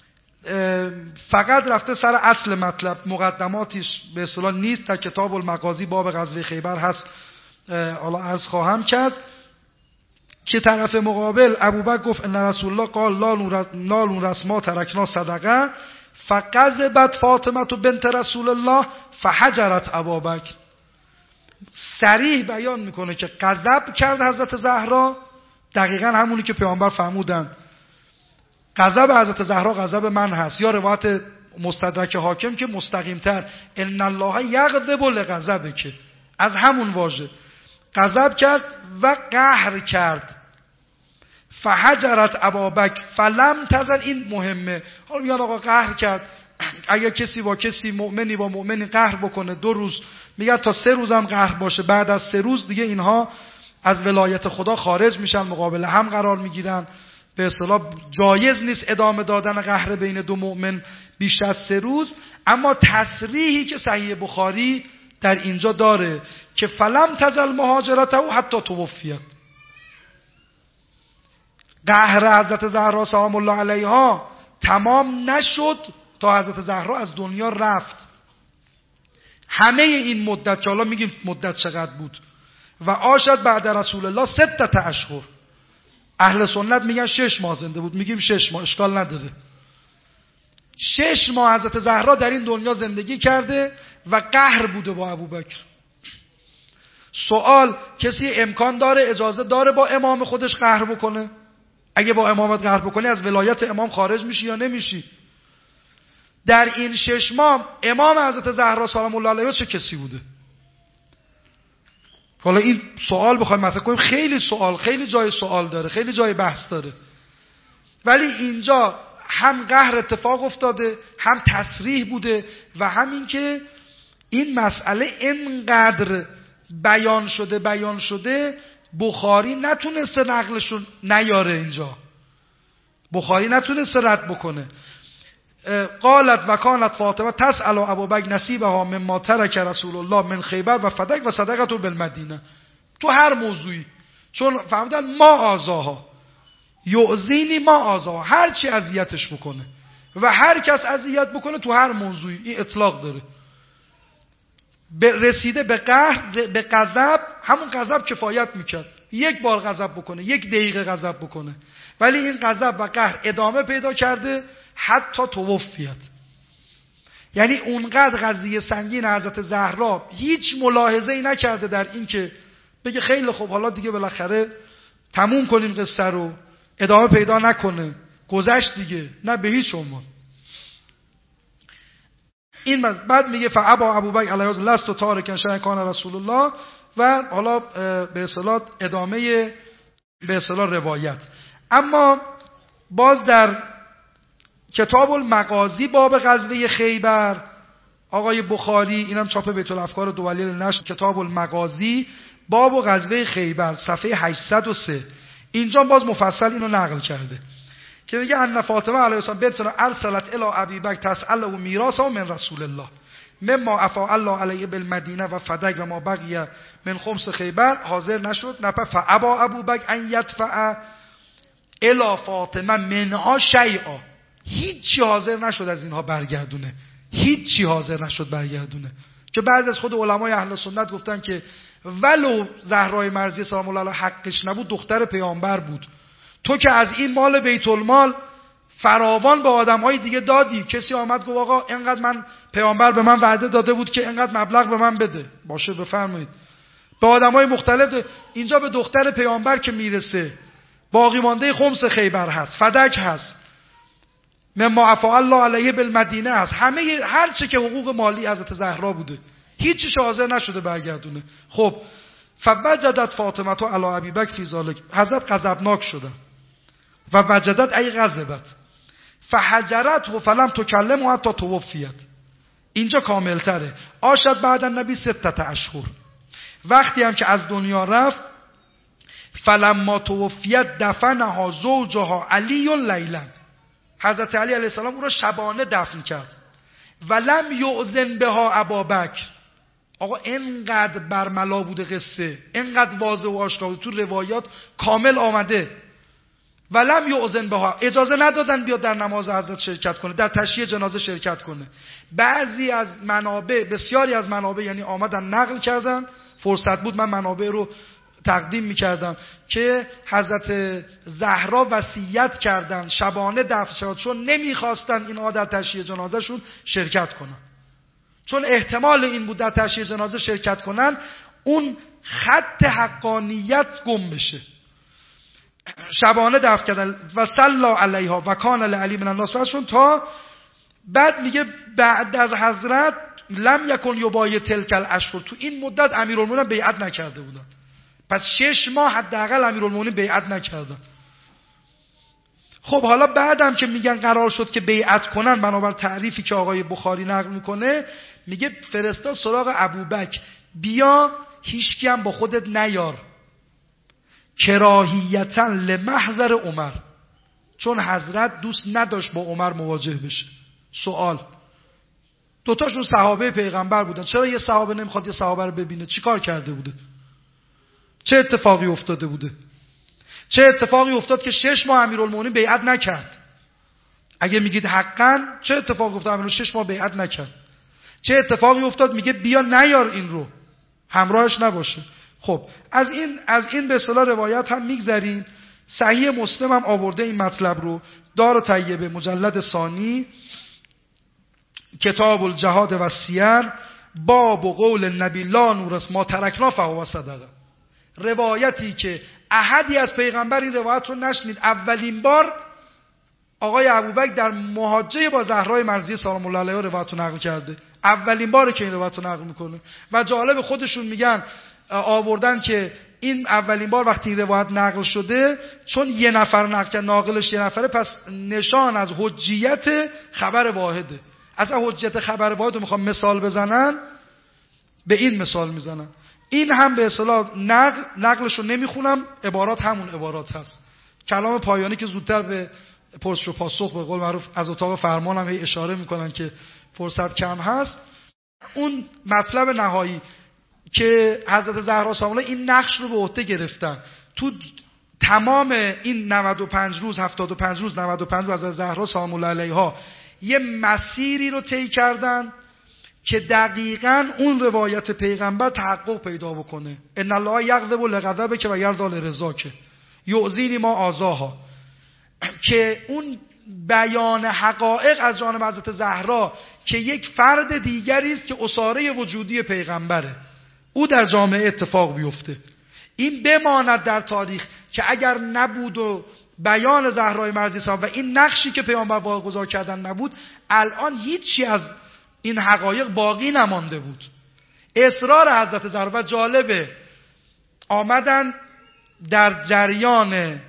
فقط رفته سر اصل مطلب، مقدماتیش به اصطلاح نیست. در کتاب المغازی باب غزوه خیبر هست، حالا عرض خواهم کرد که طرف مقابل ابوبکر گفت ان رسول الله قال لا نورث ما ترکنا صدقه فغضبت فاطمه بنت رسول الله فحجرت ابابکر. صریح بیان میکنه که غضب کرد حضرت زهرا، دقیقاً همونی که پیامبر فرمودن غضب حضرت زهرا غضب من هست، یا روایت مستدرک حاکم که مستقیم‌تر ان الله یغضب لغضبک، از همون واژه غضب کرد و قهر کرد. فحجرت ابابکر فلم تزل، این مهمه. حالا میگن آقا قهر کرد، اگر کسی با کسی مؤمنی با مؤمنی قهر بکنه دو روز، میگن تا سه روزم قهر باشه، بعد از سه روز دیگه اینها از ولایت خدا خارج میشن، مقابل هم قرار میگیرن. به اصطلاح جایز نیست ادامه دادن قهر بین دو مؤمن بیشتر از سه روز. اما تصریحی که صحیح بخاری در اینجا داره که فلم تزل مهاجرته حتی توفیت، قهر حضرت زهرا سلام الله علیها تمام نشد تا حضرت زهرا از دنیا رفت. همه این مدت که حالا میگیم مدت چقدر بود، و عاشت بعد رسول الله ستت اشهر، اهل سنت میگن شش ماه زنده بود، میگیم شش ماه، اشکال نداره. شش ماه حضرت زهرا در این دنیا زندگی کرده و قهر بوده با ابوبکر. سوال، کسی امکان داره، اجازه داره با امام خودش قهر بکنه؟ اگه با امامت قهر بکنی از ولایت امام خارج میشی یا نمیشی؟ در این شش ماه امام حضرت زهرا سلام الله علیها چه کسی بوده؟ حالا این سوال بخوایم مطرح کنیم، خیلی سوال، خیلی جای سوال داره، خیلی جای بحث داره. ولی اینجا هم قهر اتفاق افتاده، هم تصریح بوده، و همین که این مسئله اینقدر بیان شده بیان شده بخاری نتونسته نقلشون نیاره. اینجا بخاری نتونسته رد بکنه. قالت و کانت فاطمه تسأل ابوبکر نصیبها مما ترک رسول الله من خیبر و فدک و صدقت بالمدینه، تو هر موضوعی، چون فهمیدن ما آزاها یؤذینی ما آزاها، هر چی اذیتش بکنه و هر کس اذیت بکنه تو هر موضوعی، این اطلاق داره. رسیده به قهر، به غضب، همون غضب کفایت میکرد، یک بار غضب بکنه، یک دقیقه غضب بکنه، ولی این غضب و قهر ادامه پیدا کرده حتی توفیت. یعنی اونقدر قضیه سنگین حضرت زهرا هیچ ملاحظه ای نکرده در این که بگه خیلی خوب حالا دیگه بالاخره تموم کنیم قصه رو، ادامه پیدا نکنه، گذشت دیگه، نه به هیچ عنوان. این بعد میگه فابا ابوبکر علیه السلام لست تارکا شیئا کان رسول الله، و حالا به اصطلاح ادامه به اصطلاح روایت. اما باز در کتاب المغازی باب غزوه خیبر، آقای بخاری، اینم چاپ بیت الافکار دولیه نشر، کتاب المغازی باب غزوه خیبر صفحه هشتصد و سه، اینجا باز مفصل اینو نقل کرده که میگه ان فاطمه علیه السلام بنتنا ارسلت الی ابی بکر تسأله میراثه من رسول الله مما افا الله علیه بالمدینه و فدک و ما بقی من خمس خیبر، حاضر نشد، نپا فابا ابوبکر ان یدفع الی فاطمه منها شیئا، هیچی حاضر نشد از اینها برگردونه، هیچی حاضر نشد برگردونه. که بعضی از خود علمای اهل سنت گفتن که ولو زهرای مرضیه سلام الله علیها حقش نبود، دختر پیامبر بود، تو که از این مال بیت المال فراوان به آدمهای دیگه دادی، کسی آمد گفت آقا اینقدر من پیامبر به من وعده داده بود که اینقدر مبلغ به من بده، باشه بفرمایید، به آدمهای مختلف ده. اینجا به دختر پیامبر که میرسه باقی مانده خمس خیبر هست، فدک هست، مما عفا الله علیه بالمدینه هست، همه هر چه که حقوق مالی حضرت زهرا بوده هیچیش حاضر نشده برگردونه. خب فوجدت فاطمه تو علی ابی بکر فی ذلک، حضرت غضبناک شدن و وجدت ای غضبت فحجرته فلم تکلم حتی توفیت. اینجا کامل تره. آشد بعد النبی ستت اشهر، وقتی هم که از دنیا رفت فلما توفیت دفنها زوجها علی لیلا، حضرت علی علیه السلام او را شبانه دفن کرد. ولم یؤذن بها ابابکر. آقا اینقدر برملا بوده قصه، اینقدر واضح و آشکار تو روایات کامل آمده. ولم یؤذن بها، اجازه ندادن بیاد در نماز حضرت شرکت کنه، در تشییع جنازه شرکت کنه. بعضی از منابع، بسیاری از منابع یعنی آمدن نقل کردن، فرصت بود من منابع رو تقدیم می‌کردم که حضرت زهرا وصیت کردن شبانه دفن شد چون نمی‌خواستن اینها در تشییع جنازهشون شرکت کنن، چون احتمال این بود در تشییع جنازه شرکت کنن اون خط حقانیت گم بشه. شبانه دفن کردن و صلی علیها و کان لعلی من الناس فاشون. تا بعد میگه بعد از حضرت لم یکن یبای تلک الاشهر، تو این مدت امیرالمومنین بیعت نکرده بودن، پس شش ماه حداقل امیرالمومنین بیعت نکردن. خب حالا بعدم که میگن قرار شد که بیعت کنن، بنابر تعریفی که آقای بخاری نقل میکنه میگه فرستاد سراغ ابوبکر بیا هیچکی هم با خودت نیار، کراهیتا لمحضر عمر، چون حضرت دوست نداشت با عمر مواجه بشه. سوال، دوتاشون صحابه پیغمبر بودن، چرا یه صحابه نمیخواد یه صحابه رو ببینه؟ چی کار کرده بوده؟ چه اتفاقی افتاده بوده؟ چه اتفاقی افتاد که شش ماه امیرالمومنین بیعت نکرد؟ اگه میگید حقاً چه اتفاقی افتاد امیرالمومنین شش ماه بیعت نکرد؟ چه اتفاقی افتاد میگه بیا نیار این رو، همراهش نباشه؟ خب از این از این به اصطلاح روایت هم میگذریم. صحیح مسلم هم آورده این مطلب رو، دار طیبه مجلد ثانی کتاب الجهاد و سیر، باب و قول نبی لا نورس ما ترکنا فهو صدقه. روایتی که احدی از پیغمبر این روایت رو نشنید. اولین بار آقای ابوبکر در محاججه با زهرای مرضیه سلام الله علیها روایت رو نقل کرده، اولین باره که این روایت رو نقل میکنه. و جالب خودشون میگن آوردن که این اولین بار وقتی این روایت نقل شده چون یه نفر نقل کرد، ناقلش یه نفره، پس نشان از حجیت خبر واحده. اصلا حجیت خبر واحد رو میخوام مثال بزنن به این مثال میزنن. این هم به اصطلاح نقل نقلش رو نمیخونم، عبارات همون عبارات هست. کلام پایانی که زودتر به پرسش و پاسخ به قول معروف از اتاق فرمان هم اشاره میکنن که فرصت کم هست. اون مطلب نهایی که حضرت زهرا سلام الله این نقش رو به عهده گرفتن، تو تمام این نود و پنج روز هفتاد و پنج روز نود و پنج روز حضرت زهرا سلام الله علیها یه مسیری رو طی کردن که دقیقاً اون روایت پیغمبر تحقق پیدا بکنه. ان الله یغضب لغضبک و یرضی لرضاک یؤذینی ما آذاها، که اون بیان حقایق از جانب حضرت زهرا که یک فرد دیگری است که اساره وجودی پیغمبره، او در جامعه اتفاق بیفته. این بماند در تاریخ که اگر نبود و بیان زهرای مرضی صاحب و این نقشی که پیامبر واگذار کردن نبود، الان هیچی از این حقایق باقی نمانده بود. اصرار حضرت زهرا و جالبه آمدن در جریان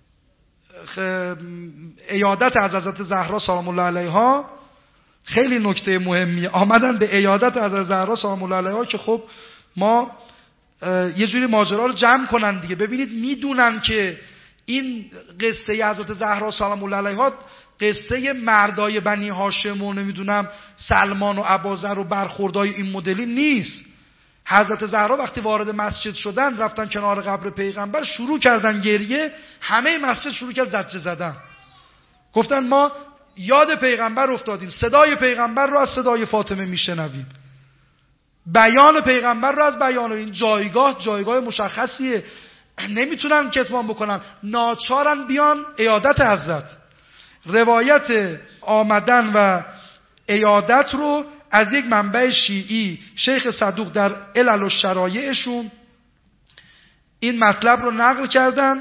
عیادت از حضرت زهرا سلام الله علیها، خیلی نکته مهمیه، آمدن به عیادت از حضرت زهرا سلام الله علیها که خب ما یه جوری ماجرا رو جمع کنن دیگه. ببینید میدونن که این قصه حضرت زهرا سلام الله علیها قصه مردای بنی هاشم و نمیدونم سلمان و ابوذر و برخوردای این مدلی نیست. حضرت زهرا وقتی وارد مسجد شدن رفتن کنار قبر پیغمبر، شروع کردن گریه، همه مسجد شروع کرد زجه زدن، گفتن ما یاد پیغمبر افتادیم، صدای پیغمبر رو از صدای فاطمه میشنویم، بیان پیغمبر رو از بیان. این جایگاه جایگاه مشخصیه، نمیتونن کتمان بکنن، ناچارن بیان عیادت حضرت. روایت آمدن و عیادت رو از یک منبع شیعی شیخ صدوق در علل و شرایعشون این مطلب رو نقل کردن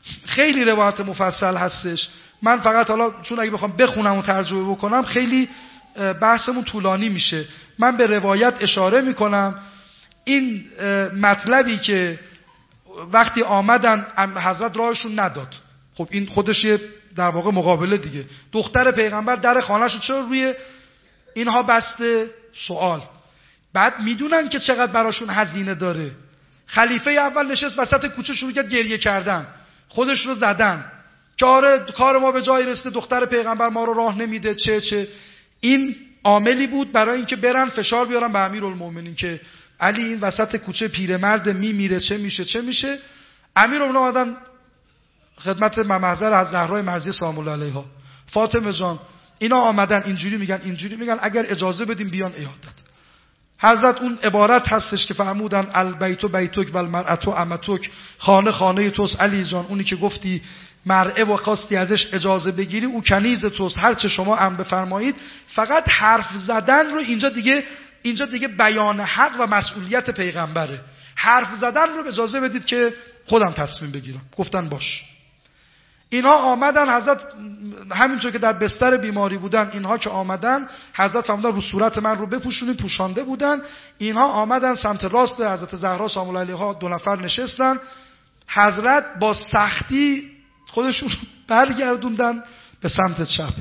خیلی روایت مفصل هستش. من فقط حالا چون اگه بخوام بخونم و ترجمه بکنم خیلی بحثمون طولانی میشه، من به روایت اشاره میکنم. این مطلبی که وقتی آمدن حضرت راهشون نداد، خب این خودش یه در واقع مقابله دیگه. دختر پیغمبر در خانه‌شو چرا روی اینها بسته؟ سوال. بعد میدونن که چقدر براشون هزینه داره. خلیفه اول نشست وسط کوچه شروع کرد گریه کردن، خودش رو زدن که آره کار ما به جای رسیده، دختر پیغمبر ما رو راه نمیده، چه چه. این عاملی بود برای اینکه برن فشار بیارن به امیرالمومنین که علی این وسط کوچه پیرمرد میمیره، چه میشه چه میشه. امیرالمومنین اومدن خدمت محضر از زهرای مرضیه سلام الله علیها، فاطمه جان اینا آمدن اینجوری میگن اینجوری میگن، اگر اجازه بدیم بیان عیادت. حضرت اون عبارت هستش که فرمودن البیت بیتک و المرأة امتک، خانه خانه توست علی جان، اونی که گفتی مرعه و خواستی ازش اجازه بگیری او کنیز توست، هر چه شما امر بفرمایید. فقط حرف زدن رو اینجا دیگه اینجا دیگه بیان حق و مسئولیت پیغمبره. حرف زدن رو اجازه بدید که خودم تصمیم بگیرم. گفتن باش. اینها آمدن، حضرت همینطور که در بستر بیماری بودن، اینها که آمدن حضرت فرمودن رو صورت من رو بپوشونید، پوشانده بودن. اینها آمدن سمت راست حضرت زهرا سلام الله علیها، دو نفر نشستن. حضرت با سختی خودشون برگردوندن به سمت چپ.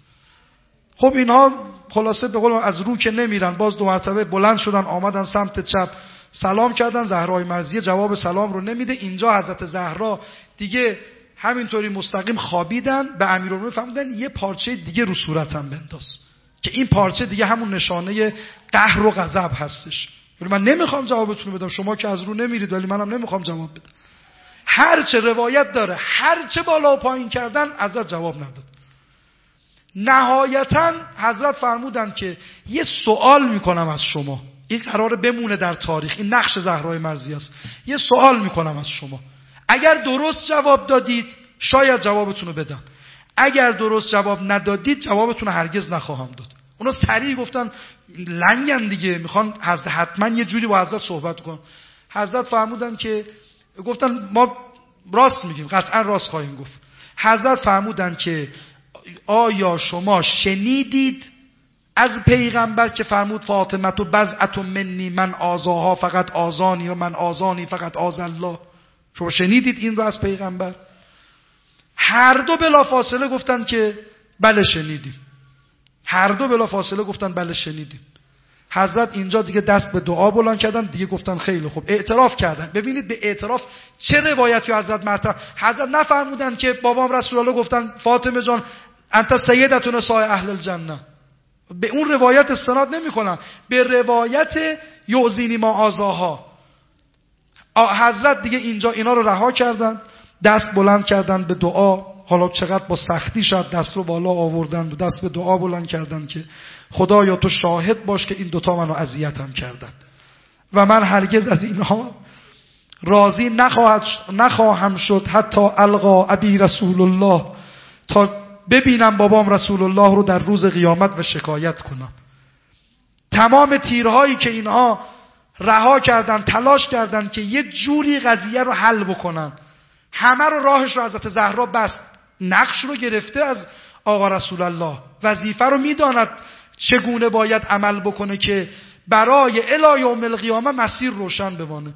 خب اینها خلاصه به قول از رو که نمیرن، باز دو مرتبه بلند شدن آمدن سمت چپ، سلام کردن. زهرای مرضیه جواب سلام رو نمیده. اینجا حضرت زهرا دیگه همینطوری مستقیم خوابیدن. به امیرالمومنین فرمودن یه پارچه دیگه رو صورتم بنداز که این پارچه دیگه همون نشانه قهر و غضب هستش. من نمیخوام جوابتون رو بدم، شما که از رو نمیرید، ولی منم نمیخوام جواب بدم. هر چه روایت داره، هر چه بالا و پایین کردن، حضرت جواب نداد. نهایتا حضرت فرمودن که یه سوال میکنم از شما، این قراره بمونه در تاریخ، این نقش زهرای مرضیه است. یه سوال میکنم از شما، اگر درست جواب دادید شاید جوابتون رو بدم، اگر درست جواب ندادید جوابتون رو هرگز نخواهم داد. اونا سریع گفتن لنگن دیگه، میخوان حضرت حتما یه جوری با حضرت صحبت کنن. حضرت فرمودن که گفتن ما راست میگیم، قطعا راست خواهیم گفت. حضرت فرمودن که آیا شما شنیدید از پیغمبر که فرمود فاطمه تو بضعة منی من آزاها فقط آزانی و من آزانی فقط آز الله؟ شما شنیدید این رو از پیغمبر؟ هر دو بلا فاصله گفتن که بله شنیدیم. هر دو بلا فاصله گفتن بله شنیدیم. حضرت اینجا دیگه دست به دعا بلند کردن، دیگه گفتن خیلی خوب، اعتراف کردن. ببینید به اعتراف چه روایتی حضرت مرتب. حضرت نفرمودن که بابام رسول الله گفتن فاطمه جان انت سیدة نساء اهل الجنه، به اون روایت استناد نمی‌کنن، به روایت یؤذینی ما آزاها. حضرت دیگه اینجا اینا رو رها کردن، دست بلند کردن به دعا. حالا چقدر با سختی شد دست رو بالا آوردن و دست به دعا بلند کردن که خدایا تو شاهد باش که این دوتا منو اذیتم کردن و من هرگز از اینها راضی نخواهد نخواهم شد حتی القا ابی رسول الله، تا ببینم بابام رسول الله رو در روز قیامت و شکایت کنم. تمام تیرهایی که اینها رها کردن، تلاش کردن که یه جوری قضیه رو حل بکنن، همه رو راهش رو حضرت زهرا بست. نقش رو گرفته از آقا رسول الله، وظیفه رو میداند چگونه باید عمل بکنه که برای الی یوم القیامه مسیر روشن بمانه.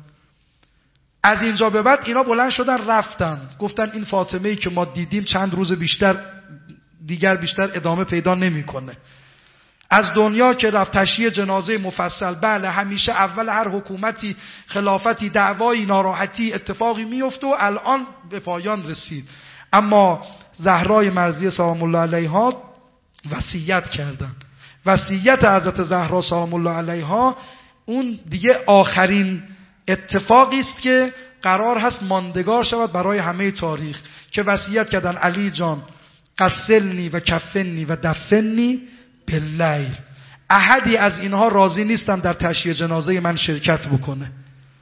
از اینجا به بعد اینا بلند شدن رفتن، گفتن این فاطمه‌ای که ما دیدیم چند روز بیشتر دیگر بیشتر ادامه پیدا نمیکنه. از دنیا که رفت تشییع جنازه مفصل، بله همیشه اول هر حکومتی خلافتی دعوایی ناراحتی اتفاقی میفته و الان به پایان رسید. اما زهرای مرضیه سلام الله علیها وصیت کردن. وصیت حضرت زهرا سلام الله علیها اون دیگه آخرین اتفاقی است که قرار هست ماندگار شود برای همه تاریخ، که وصیت کردن علی جان غسلنی و کفنی و دفنی باللیل. احدی از اینها راضی نیستم در تشییع جنازه من شرکت بکنه.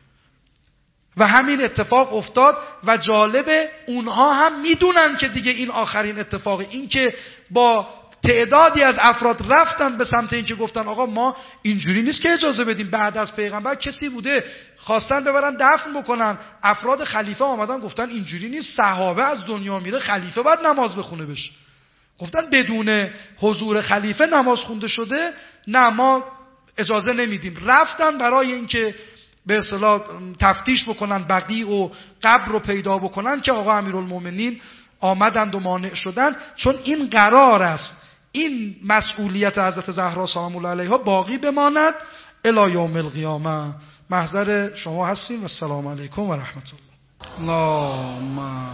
و همین اتفاق افتاد و جالبه اونها هم میدونن که دیگه این آخرین اتفاقه، این که با تعدادی از افراد رفتن به سمت این که گفتن آقا ما اینجوری نیست که اجازه بدیم بعد از پیغمبر کسی بوده خواستن ببرن دفن بکنن، افراد خلیفه آمدن گفتن اینجوری نیست، صحابه از دنیا میره خلیفه باید نماز بخونه بشه. گفتن بدون حضور خلیفه نماز خونده شده نه ما اجازه نمیدیم. رفتن برای اینکه به اصطلاح تفتیش بکنن بقیع و قبر رو پیدا بکنن که آقا امیرالمومنین آمدند و مانع شدن، چون این قرار است این مسئولیت حضرت زهرا سلام الله علیها باقی بماند الی یوم القیامه. محضر شما هستیم و السلام علیکم و رحمت الله. اللهم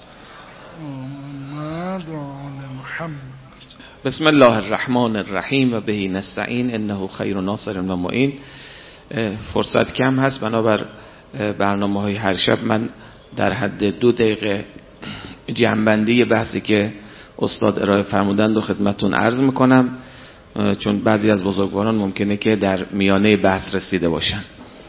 محمد و آل محمد. بسم الله الرحمن الرحیم و بهی نستعین انه خیر ناصر و معین. فرصت کم هست، بنابر برنامه های هر شب من در حد دو دقیقه جمع‌بندی بحثی که استاد ارائه فرمودند و خدمتتون عرض میکنم، چون بعضی از بزرگواران ممکنه که در میانه بحث رسیده باشن.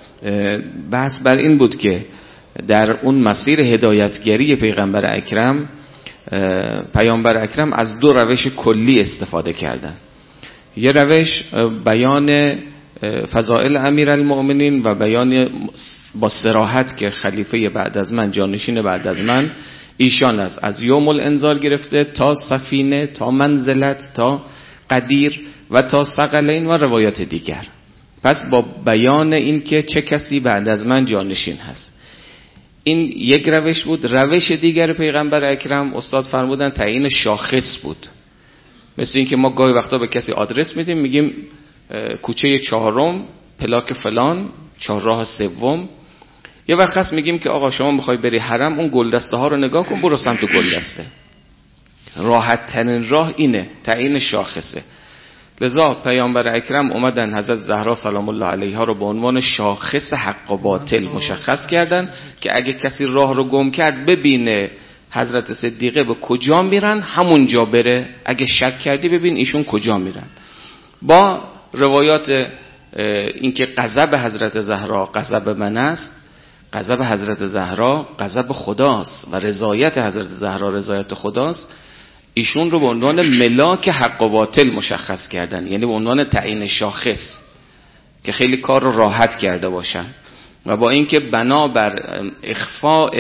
بحث بر این بود که در اون مسیر هدایتگری پیغمبر اکرم، پیامبر اکرم از دو روش کلی استفاده کردن. یه روش بیان فضائل امیرالمؤمنین و بیان با صراحت که خلیفه بعد از من، جانشین بعد از من ایشان است، از یوم الانذار گرفته تا سفینه تا منزلت تا قدیر و تا ثقلین و روایات دیگر. پس با بیان این که چه کسی بعد از من جانشین هست، این یک روش بود. روش دیگر پیغمبر اکرم استاد فرمودن تعیین شاخص بود. مثل این که ما گاهی وقتا به کسی آدرس میدیم، میگیم کوچه چهارم پلاک فلان، چهارراه سوم. یه وقت هست میگیم که آقا شما میخوای بری حرم، اون گلدسته ها رو نگاه کن، برو سمت گلدسته. راحت ترین راه اینه، تعیین شاخصه. لذا پیامبر اکرم اومدن حضرت زهرا سلام الله علیها رو به عنوان شاخص حق و باطل مشخص کردن که اگه کسی راه رو گم کرد ببینه حضرت صدیقه به کجا میرن همونجا بره، اگه شک کردی ببین ایشون کجا میرن. با روایات اینکه غضب حضرت زهرا غضب من است، غضب حضرت زهرا غضب خداست و رضایت حضرت زهرا رضایت خداست، ایشون رو به عنوان ملاک حق و باطل مشخص کردن، یعنی به عنوان تعیین شاخص که خیلی کار رو راحت کرده باشن. و با اینکه بنا بر اخفاء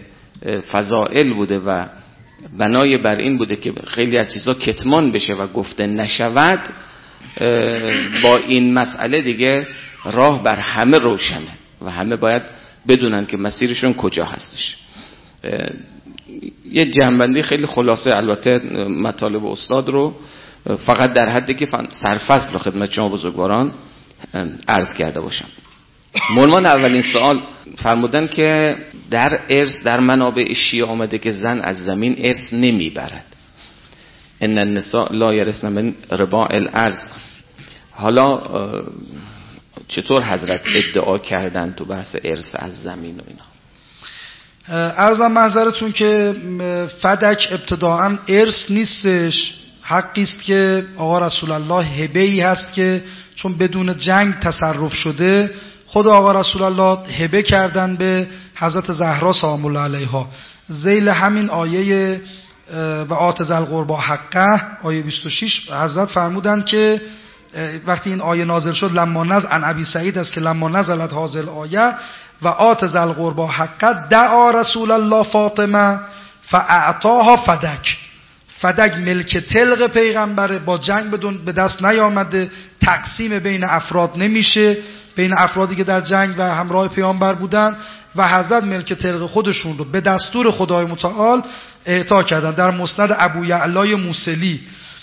فضائل بوده و بنای بر این بوده که خیلی از چیزا کتمان بشه و گفته نشود، با این مسئله دیگه راه بر همه روشنه و همه باید بدونن که مسیرشون کجا هستش. یه جنبندی خیلی خلاصه، البته مطالب استاد رو فقط در حدی که سرفصل رو خدمت شما بزرگواران عرض کرده باشم. عنوان اولین سوال فرمودن که در ارث در منابع شیعه آمده که زن از زمین ارث نمیبرد. ان النساء لا یرثن من رباع الارض. حالا چطور حضرت ادعا کردن تو بحث ارث از زمین و اینا؟ عرضم محضرتون که فدک ابتداعا ارث نیستش، حقی است که آقا رسول الله هبه‌ای هست که چون بدون جنگ تصرف شده خود آقا رسول الله هبه کردن به حضرت زهرا سلام الله علیها. ذیل همین آیه و آت ذی القربی حقه آیه بیست و شش حضرت فرمودن که وقتی این آیه نازل شد، لما نزل عن ابی سعید است که لما نزلت هذه الآیه و آت ذی القربی حقه دعا رسول الله فاطمه فاعطاها فدک. فدک ملک تلق پیغمبره، با جنگ بدون به دست نیامده، تقسیم بین افراد نمیشه، بین افرادی که در جنگ و همراه پیامبر بودن، و حضرت ملک تلق خودشون رو به دستور خدای متعال اعطا کردن. در مسند ابو یعلای موصلی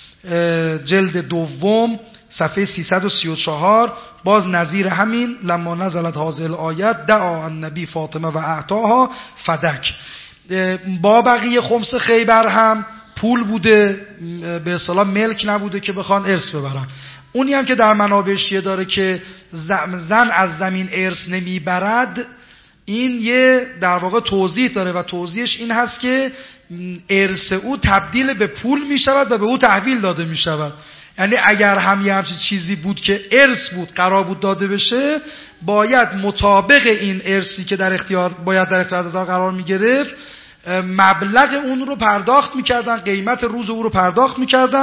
جلد دوم صفحه سیصد و سی و چهار باز نظیر همین لما نزلت هذه الآیه دعا النبی فاطمه و اعطاها فدک. با بقیه خمس خیبر هم پول بوده، به اصطلاح ملک نبوده که بخوان ارث ببرن. اونی هم که در منابع شیعه داره که زن از زمین ارث نمیبرد، این یه در واقع توضیح داره و توضیحش این هست که ارث او تبدیل به پول میشود و به او تحویل داده میشود. یعنی اگر هم یه همچین چیزی بود که ارث بود قرار بود داده بشه، باید مطابق این ارثی که در اختیار باید در اختیار حضرت قرار میگرفت مبلغ اون رو پرداخت میکردن، قیمت روز او رو پرداخت میکردن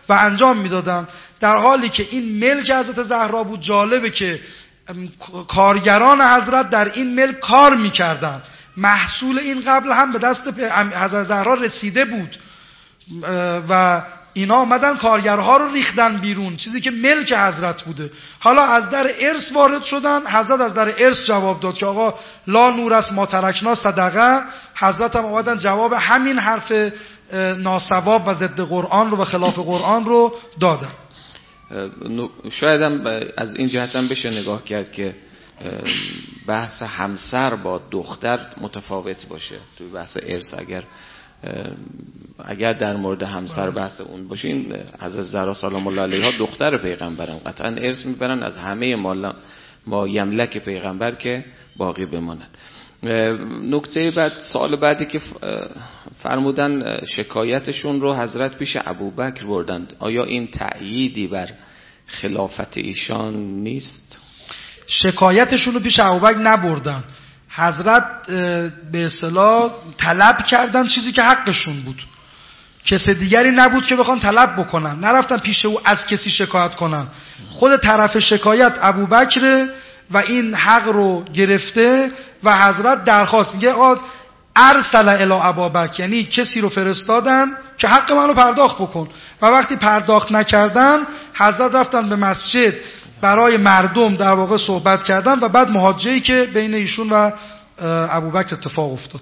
و انجام میدادن، در حالی که این ملک حضرت زهرا بود. جالبه که کارگران حضرت در این ملک کار میکردن، محصول این قبل هم به دست حضرت زهرا رسیده بود و اینا آمدن کارگرها رو ریختن بیرون، چیزی که ملک حضرت بوده. حالا از در ارث وارد شدن، حضرت از در ارث جواب داد که آقا لا نور است ما ترکنا صدقه. حضرت هم آمدن جواب همین حرف ناسواب و ضد قرآن رو و خلاف قرآن رو دادن. شاید هم از این جهت هم بشه نگاه کرد که بحث همسر با دختر متفاوت باشه توی بحث ارث. اگر اگر در مورد همسر بحث اون باشه، این حضرت زهرا سلام الله علیها دختر پیغمبرن، قطعا ارث میبرن از همه مال ما یملک پیغمبر که باقی بماند. نکته بعد، سوال بعدی که فرمودن شکایتشون رو حضرت پیش ابوبکر بردند، آیا این تأییدی بر خلافت ایشان نیست؟ شکایتشون رو پیش ابوبکر نبردن، حضرت به اصطلاح طلب کردن چیزی که حقشون بود، کسی دیگری نبود که بخوان طلب بکنن، نرفتن پیش او از کسی شکایت کنن. خود طرف شکایت ابوبکر و این حق رو گرفته و حضرت درخواست میگه آقا ارسل الی ابابکر، یعنی کسی رو فرستادن که حق منو پرداخت بکن، و وقتی پرداخت نکردن حضرت رفتن به مسجد برای مردم در واقع صحبت کردن و بعد محاجه‌ای که بین ایشون و ابوبکر اتفاق افتاد.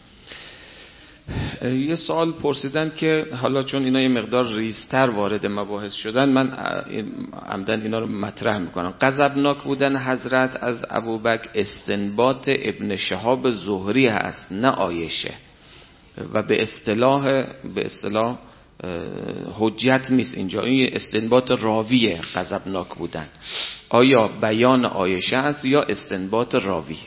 یه سوال پرسیدن که حالا چون اینا یه مقدار ریزتر وارد مباحث شدن، من عمدن اینا رو مطرح میکنم. غضبناک بودن حضرت از ابوبکر استنباط ابن شهاب زهری هست، نه عایشه، و به اصطلاح به اصطلاح حجت نیست اینجا. این استنباط راویه غضبناک بودن. آیا بیان عایشه است یا استنباط راوی؟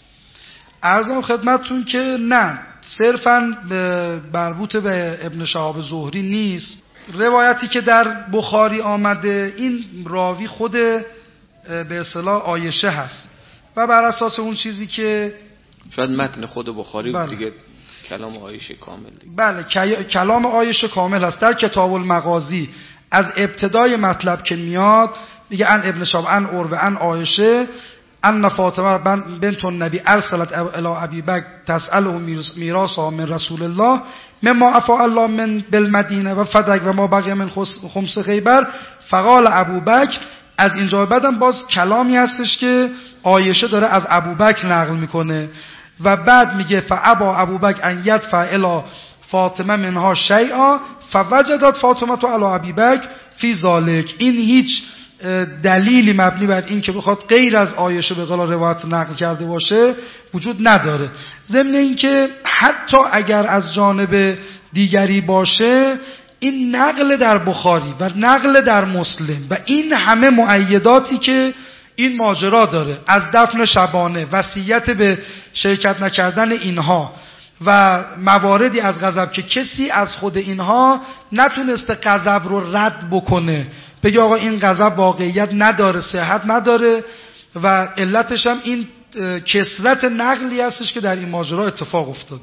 عرضم خدمتتون که نه، صرفاً مربوط به ابن شهاب زهری نیست. روایتی که در بخاری آمده این راوی خود به اصطلاح عایشه هست و بر اساس اون چیزی که شاید متن خود بخاری بله. دیگه کلام عایشه کامل دیگه. بله کلام عایشه کامل هست. در کتاب المغازی از ابتدای مطلب که میاد میگه ان ابن شهاب ان عروه ان عایشه ان فاطمه بنت النبی ارسلت الی ابی بکر تسأله میراثها من رسول الله مما افاء الله من بالمدینه و فدک و ما بقی من خمس خیبر فقال ابوبکر. از اینجا بعدم باز کلامی هستش که عایشه داره از ابوبکر نقل میکنه و بعد میگه فابا ابوبکر ان یدفع الی فاطمه منها شیئا فوجدت فاطمه تو علی ابی بکر فی ذلک. این هیچ دلیلی مبنی بر این که بخواد غیر از عایشه به قول روایت نقل کرده باشه وجود نداره. ضمن این که حتی اگر از جانب دیگری باشه، این نقل در بخاری و نقل در مسلم و این همه مؤیداتی که این ماجرا داره، از دفن شبانه، وصیت به شرکت نکردن اینها و مواردی از غضب که کسی از خود اینها نتونسته غضب رو رد بکنه، بگه آقا این غضب واقعیت نداره، صحت نداره، و علتش هم این کثرت نقلی هستش که در این ماجرا اتفاق افتاده.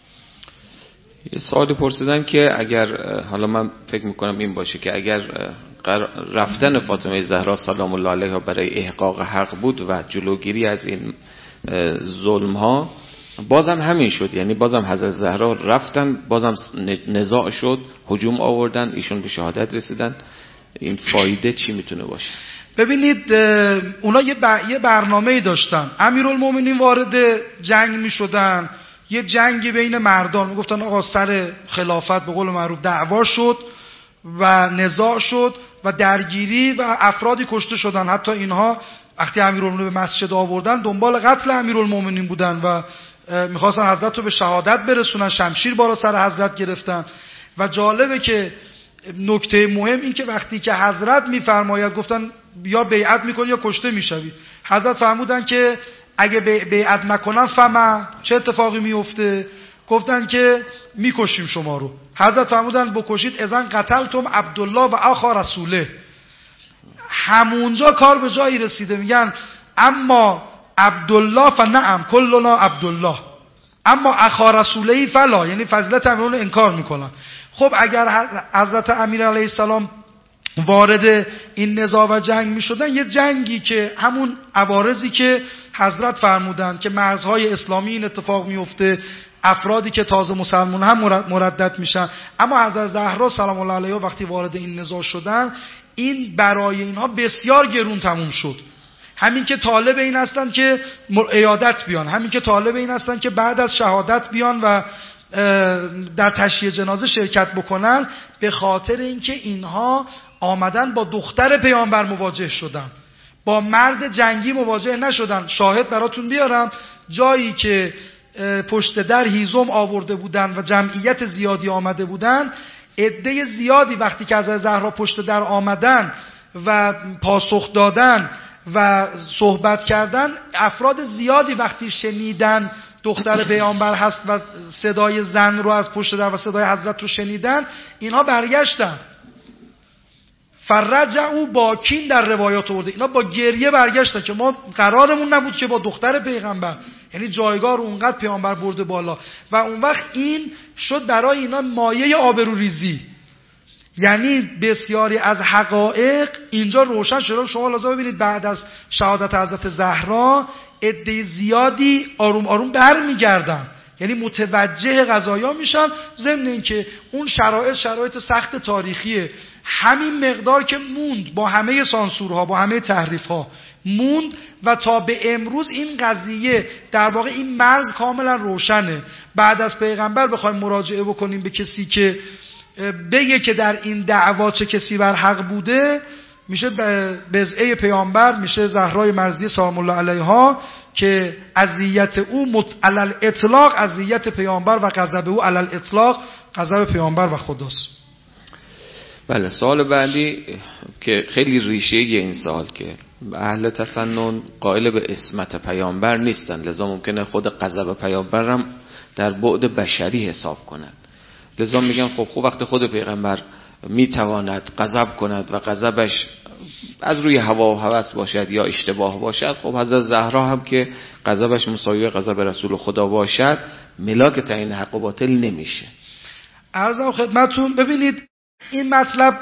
یه سوالی پرسیدن که اگر، حالا من فکر میکنم این باشه که اگر رفتن فاطمه زهرا سلام الله علیها برای احقاق حق بود و جلوگیری از این ظلم ها، بازم همین شد، یعنی بازم حضرت زهرا رفتن، بازم نزاع شد، هجوم آوردن، ایشون به شهادت رسیدن، این فایده چی میتونه باشه؟ ببینید اونا یه, ب... یه برنامه‌ای داشتن. امیرالمومنین وارد جنگ میشدن، یه جنگی بین مردان، میگفتن آقا سر خلافت به قول معروف دعوا شد و نزاع شد و درگیری و افرادی کشته شدن. حتی اینها وقتی امیرالمومنین به مسجد آوردن دنبال قتل امیرالمومنین بودن و میخواستن حضرت رو به شهادت برسونن، شمشیر بالا سر حضرت گرفتن. و جالبه که نکته مهم این که وقتی که حضرت میفرماید گفتن یا بیعت میکنی یا کشته میشوی، حضرت فرمودن که اگه بیعت نکنن فما چه اتفاقی میفته؟ گفتن که میکشیم شما رو. حضرت فرمودن بکشید اذن قتلتم عبدالله و اخا رسوله. همونجا کار به جایی رسیده، میگن اما عبدالله فنعم کلنا عبدالله اما اخا رسوله فلا، یعنی فضیلت امیر رو انکار میکنن. خب اگر حضرت امیر علیه السلام وارد این نزاع و جنگ می شدن، یه جنگی که همون عوارضی که حضرت فرمودن که مرزهای اسلامی این اتفاق میفته، افرادی که تازه مسلمان هم مردد میشن. اما حضرت زهرا سلام الله علیها وقتی وارد این نزاع شدن، این برای اینها بسیار گرون تموم شد. همین که طالب این هستن که عیادت بیان، همین که طالب این هستن که بعد از شهادت بیان و در تشییع جنازه شرکت بکنن، به خاطر اینکه اینها آمدن با دختر پیامبر مواجه شدن، با مرد جنگی مواجه نشدن. شاهد براتون بیارم، جایی که پشت در هیزم آورده بودن و جمعیت زیادی آمده بودن، عده زیادی وقتی که از زهرا پشت در آمدن و پاسخ دادن و صحبت کردن، افراد زیادی وقتی شنیدن دختر پیامبر هست و صدای زن رو از پشت در و صدای حضرت رو شنیدن، اینها برگشتن. فرجعوا باکین در روایات آورده، اینا با گریه برگشتن که ما قرارمون نبود که با دختر پیغمبر، یعنی جایگاه رو اونقدر پیامبر برده بالا. و اون وقت این شد برای اینا مایه آبروریزی، یعنی بسیاری از حقایق اینجا روشن شد. شما لازم ببینید بعد از شهادت حضرت زهرا عده زیادی آروم آروم برمیگردن، یعنی متوجه قضایا میشن، ضمن اینکه اون شرایط شرایط سخت تاریخیه. همین مقدار که موند با همه سانسورها، با همه تحریفها موند و تا به امروز این قضیه در واقع این مرز کاملا روشنه. بعد از پیغمبر بخوایم مراجعه بکنیم به کسی که بگه که در این دعوا چه کسی بر حق بوده، میشه بضعه پیامبر، میشه زهرای مرضیه سلام الله علیها که اذیت او مت... علل اطلاق اذیت پیامبر و غضب او علل اطلاق غضب پیامبر و خداست. بله، سوال بعدی که خیلی ریشه این سوال که اهل تسنن قائل به عصمت پیامبر نیستن، لذا ممکنه خود غضب پیامبر هم در بعد بشری حساب کنند. لذا میگن خب خب وقتی خود پیغمبر میتواند غضب کند و غضبش از روی هوا و هوس باشد یا اشتباه باشد، خب حضرت زهرا هم که غضبش مساوی غضب رسول خدا باشد، ملاک تعیین حق و باطل نمیشه. عرضم خدمتتون، ببینید این مطلب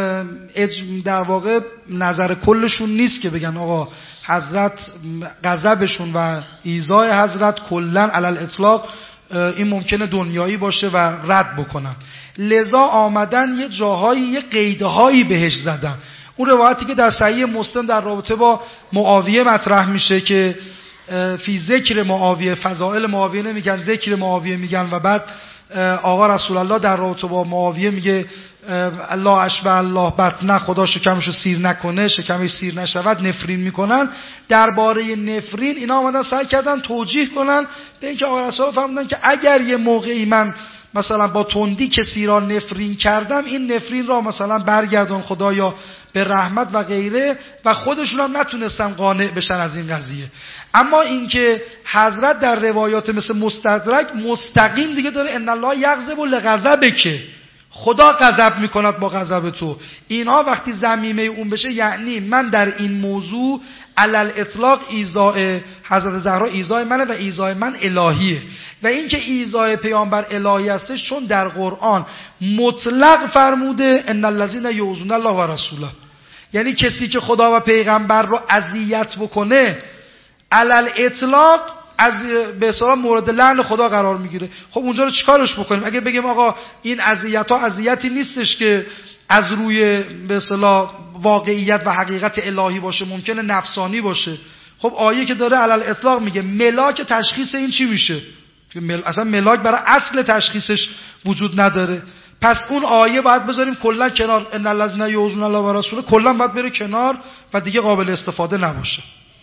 در واقع نظر کلشون نیست که بگن آقا حضرت غضبشون و ایذای حضرت کلن علل اطلاق این ممکنه دنیایی باشه و رد بکنن. لذا آمدن یه جاهایی یه قیدهایی بهش زدن. اون روایتی که در صحیح مسلم در رابطه با معاویه مطرح میشه که فی ذکر معاویه، فضائل معاویه نمیگن، ذکر معاویه میگن، و بعد آقا رسول الله در رابطه با معاویه میگه الله اشبه الله بطنه، خدا شکمشو سیر نکنه، شکمش سیر نشود، نفرین میکنن. درباره نفرین اینا آمدن سعی کردن توجیه کنن به اینکه آقا رسول الله فرمودن که اگر یه موقعی من مثلا با تندی کسی را نفرین کردم، این نفرین را مثلا برگردون خدایا به رحمت و غیره، و خودشون هم نتونستن قانع بشن از این قضیه. اما اینکه حضرت در روایات مثل مستدرک مستقیم دیگه داره ان الله یغضب لغضبک، خدا غضب میکند با غضب تو، اینها وقتی ضمیمه اون بشه یعنی من در این موضوع علل اطلاق ایذاء حضرت زهرا ایذاء منه و ایذاء من الهیه. و اینکه ایذاء پیامبر الهی هستش چون در قرآن مطلق فرموده ان الذين یؤذون الله و رسوله، یعنی کسی که خدا و پیغمبر رو اذیت بکنه علل اطلاق از به اصطلاح مورد لعن خدا قرار میگیره. خب اونجا رو چیکارش بکنیم؟ اگه بگیم آقا این اذیت ها اذیتی نیستش که از روی به اصطلاح واقعیت و حقیقت الهی باشه، ممکنه نفسانی باشه. خب آیه که داره علل اطلاق میگه، ملاک تشخیص این چی میشه؟ مل... اصلا ملاک برای اصل تشخیصش وجود نداره. پس اون آیه باید بذاریم کلا کنار، ان الذين یؤذون الله و رسوله کلا باید بره کنار و دیگه قابل استفاده نباشه.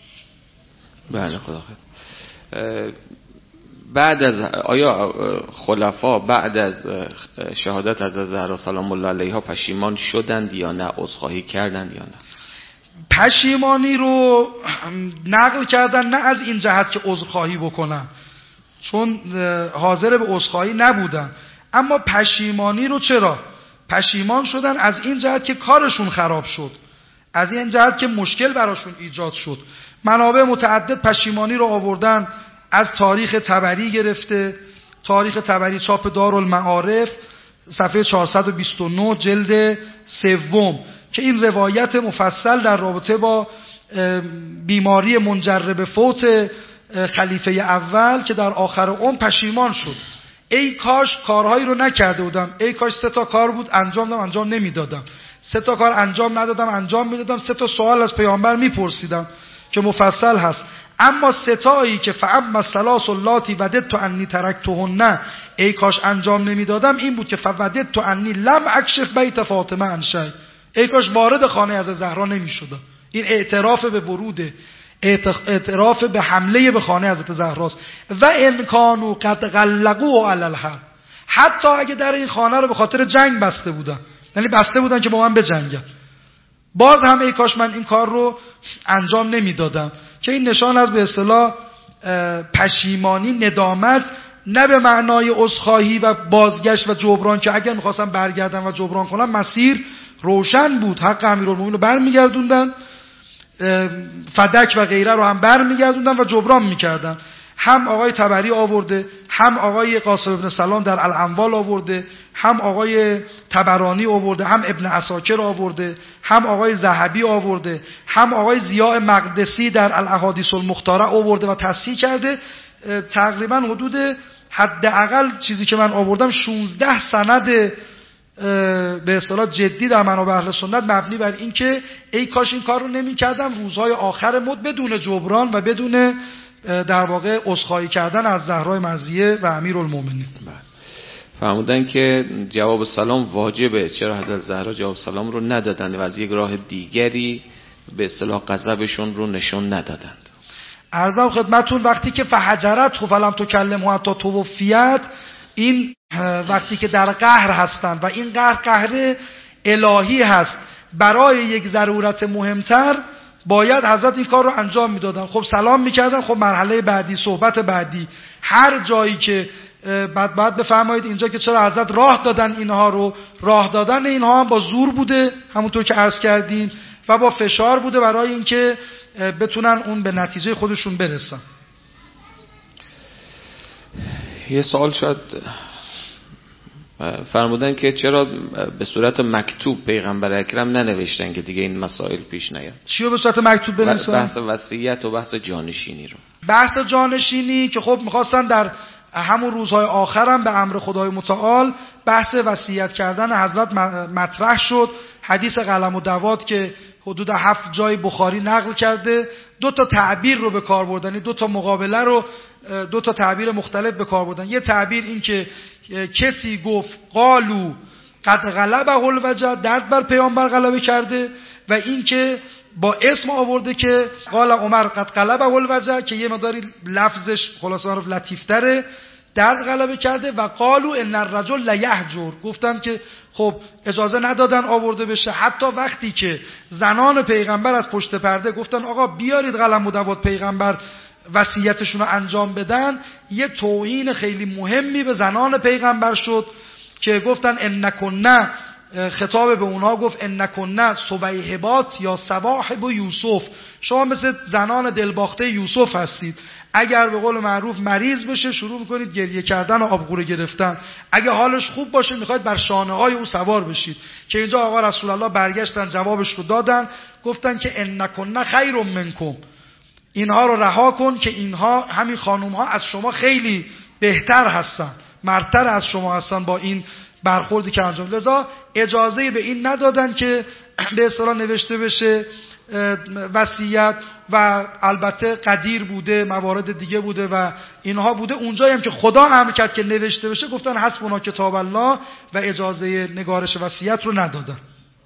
بله خدا خیر. بعد از آیا خلفا بعد از شهادت از زهرا سلام الله علیها پشیمان شدند یا نه، عذرخواهی کردند یا نه؟ پشیمانی رو نقل کردن، نه از این جهت که عذرخواهی بکنن، چون حاضر به عذرخواهی نبودن، اما پشیمانی رو چرا؟ پشیمان شدن از این جهت که کارشون خراب شد، از این جهت که مشکل براشون ایجاد شد. منابع متعدد پشیمانی رو آوردن، از تاریخ طبری گرفته، تاریخ طبری چاپ دارالمعارف صفحه چهارصد و بیست و نه جلد سوم که این روایت مفصل در رابطه با بیماری منجر به فوت خلیفه اول که در آخر عمر پشیمان شد، ای کاش کارهایی رو نکرده بودم، ای کاش سه تا کار بود انجام دادم انجام نمیدادم، سه تا کار انجام ندادم انجام میدادم، سه تا سوال از پیامبر میپرسیدم که مفصل هست. اما سه تایی که فاما الثلاث اللاتی وددت انی ترکتهن، ای کاش انجام نمیدادم، این بود که فوددت انی لم اکشف بیت فاطمه عن شیء، ای کاش وارد خانه از زهرا نمیشدم. این اعتراف به ورود، اعتراف به حمله به خانه حضرت زهراست. و ان کانوا قد غلقوا علی الحرب، حتی اگه در این خانه رو به خاطر جنگ بسته بودن، یعنی بسته بودن که با من بجنگن، باز هم ای کاش من این کار رو انجام نمیدادم. که این نشان از به اصطلاح پشیمانی، ندامت، نه به معنای عذرخواهی و بازگشت و جبران، که اگر می‌خواستم برگردم و جبران کنم مسیر روشن بود، حق امیرالمومنین رو برمیگردوندن، فدک و غیره رو هم برمیگردوندن و جبران میکردن. هم آقای طبری آورده، هم آقای قاسم بن سلام در الاموال آورده، هم آقای طبرانی آورده، هم ابن عساکر آورده، هم آقای ذهبی آورده، هم آقای ضیاء مقدسی در الاحادیث المختاره آورده و تصحیح کرده. تقریبا حدود حداقل چیزی که من آوردم شانزده سند به اصطلاح جدی در منابع اهل سنت مبنی بر این که ای کاش این کار رو نمی‌کردم روزهای آخر مد بدون جبران و بدون در واقع عذرخواهی کردن از زهرای مرضیه و امیرالمومنین. فرمودن که جواب سلام واجبه، چرا حضرت زهرا جواب سلام رو ندادند و از یک راه دیگری به اصطلاح غضبشون رو نشون ندادند؟ عرضم خدمتون وقتی که فحجرت فلم تکلمه حتی توفیت، این وقتی که در قهر هستند و این قهر قهر الهی هست برای یک ضرورت مهمتر، باید حضرت این کار رو انجام میدادن. خب سلام میکردن، خب مرحله بعدی، صحبت بعدی، هر جایی که بعد بعد بفرمایید اینجا که چرا حضرت راه دادن اینها رو، راه دادن اینها هم با زور بوده همونطور که عرض کردیم و با فشار بوده برای اینکه بتونن اون به نتیجه خودشون برسن. یه سوال شد، فرمودن که چرا به صورت مکتوب پیغمبر اکرم ننوشتن که دیگه این مسائل پیش نیاد؟ چیو به صورت مکتوب بنویسن؟ بحث وصیت و بحث جانشینی رو. بحث جانشینی که خب میخواستن در همون روزهای آخرم به امر خدای متعال بحث وصیت کردن حضرت مطرح شد. حدیث قلم و دوات که حدود هفت جای بخاری نقل کرده، دو تا تعبیر رو به کار بردن، دو تا مقابله رو، دو تا تعبیر مختلف به کار بردن. یه تعبیر این که کسی گفت قالو قد غلبه الوجع، درد بر پیامبر غلبه کرده، و این که با اسم آورده که قال عمر قد غلبه الوجع، که یه مقداری لفظش خلاصه معروف لطیف‌تره، درد غلبه کرده. و قالو ان الرجل لیهجر، گفتن که خب اجازه ندادن آورده بشه، حتی وقتی که زنان پیغمبر از پشت پرده گفتن آقا بیارید قلم و دوات پیغمبر وصیتشون رو انجام بدن، یه توهین خیلی مهمی به زنان پیغمبر شد که گفتن انکن، خطاب به اونها گفت انکن سویحبات یا سواحب یوسف، شما مثل زنان دلباخته یوسف هستید. اگر به قول معروف مریض بشه شروع میکنید گریه کردن و آبگوره گرفتن، اگه حالش خوب باشه میخواید بر شانه های او سوار بشید. که اینجا آقا رسول الله برگشتن جوابش رو دادن، گفتن که انکن خیر منکم، اینها رو رها کن که اینها همین خانوم ها از شما خیلی بهتر هستن، مرتر از شما هستن با این برخوردی که انجام. لذا اجازه به این ندادن که به اصطلاح نوشته بشه وصیت، و البته قدیر بوده، موارد دیگه بوده و اینها بوده. اونجایی هم که خدا امر کرد که نوشته بشه گفتن حسبنا کتاب الله و اجازه نگارش وصیت رو ندادن.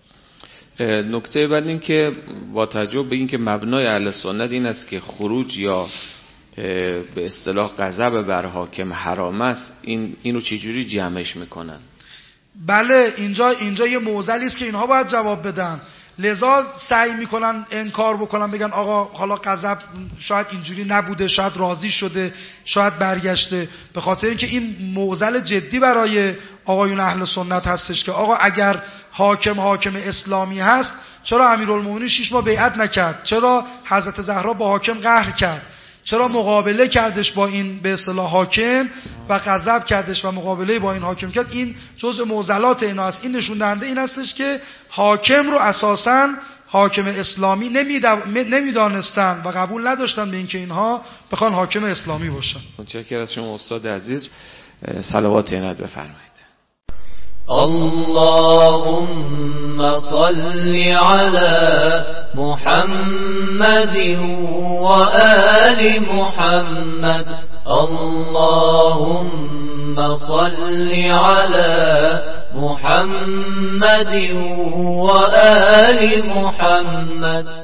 نکته بعد این که با توجه به این که مبنای اهل سنت این است که خروج یا به اصطلاح غضب بر حاکم حرام است، این اینو چجوری جمعش میکنن؟ بله اینجا اینجا یه معضلی است که اینها باید جواب بدن، لذا سعی میکنن انکار بکنن، بگن آقا حالا غضب شاید اینجوری نبوده، شاید راضی شده، شاید برگشته، به خاطر اینکه این معضل جدی برای آقایون اهل سنت هستش که آقا اگر حاکم حاکم اسلامی هست چرا امیرالمومنین شش ماه بیعت نکرد؟ چرا حضرت زهرا با حاکم قهر کرد؟ چرا مقابله کردش با این به اصطلاح حاکم و غضب کردش و مقابله با این حاکم کرد؟ این جزء معضلات اینا است. این نشون دهنده این هستش که حاکم رو اساساً حاکم اسلامی نمیدانستن و قبول نداشتن به اینکه اینها بخوان حاکم اسلامی باشن. متشکرم از شما استاد عزیز. صلوات عنایت بفرمایید. اللهم صل على محمد وآل محمد. اللهم صل على محمد وآل محمد.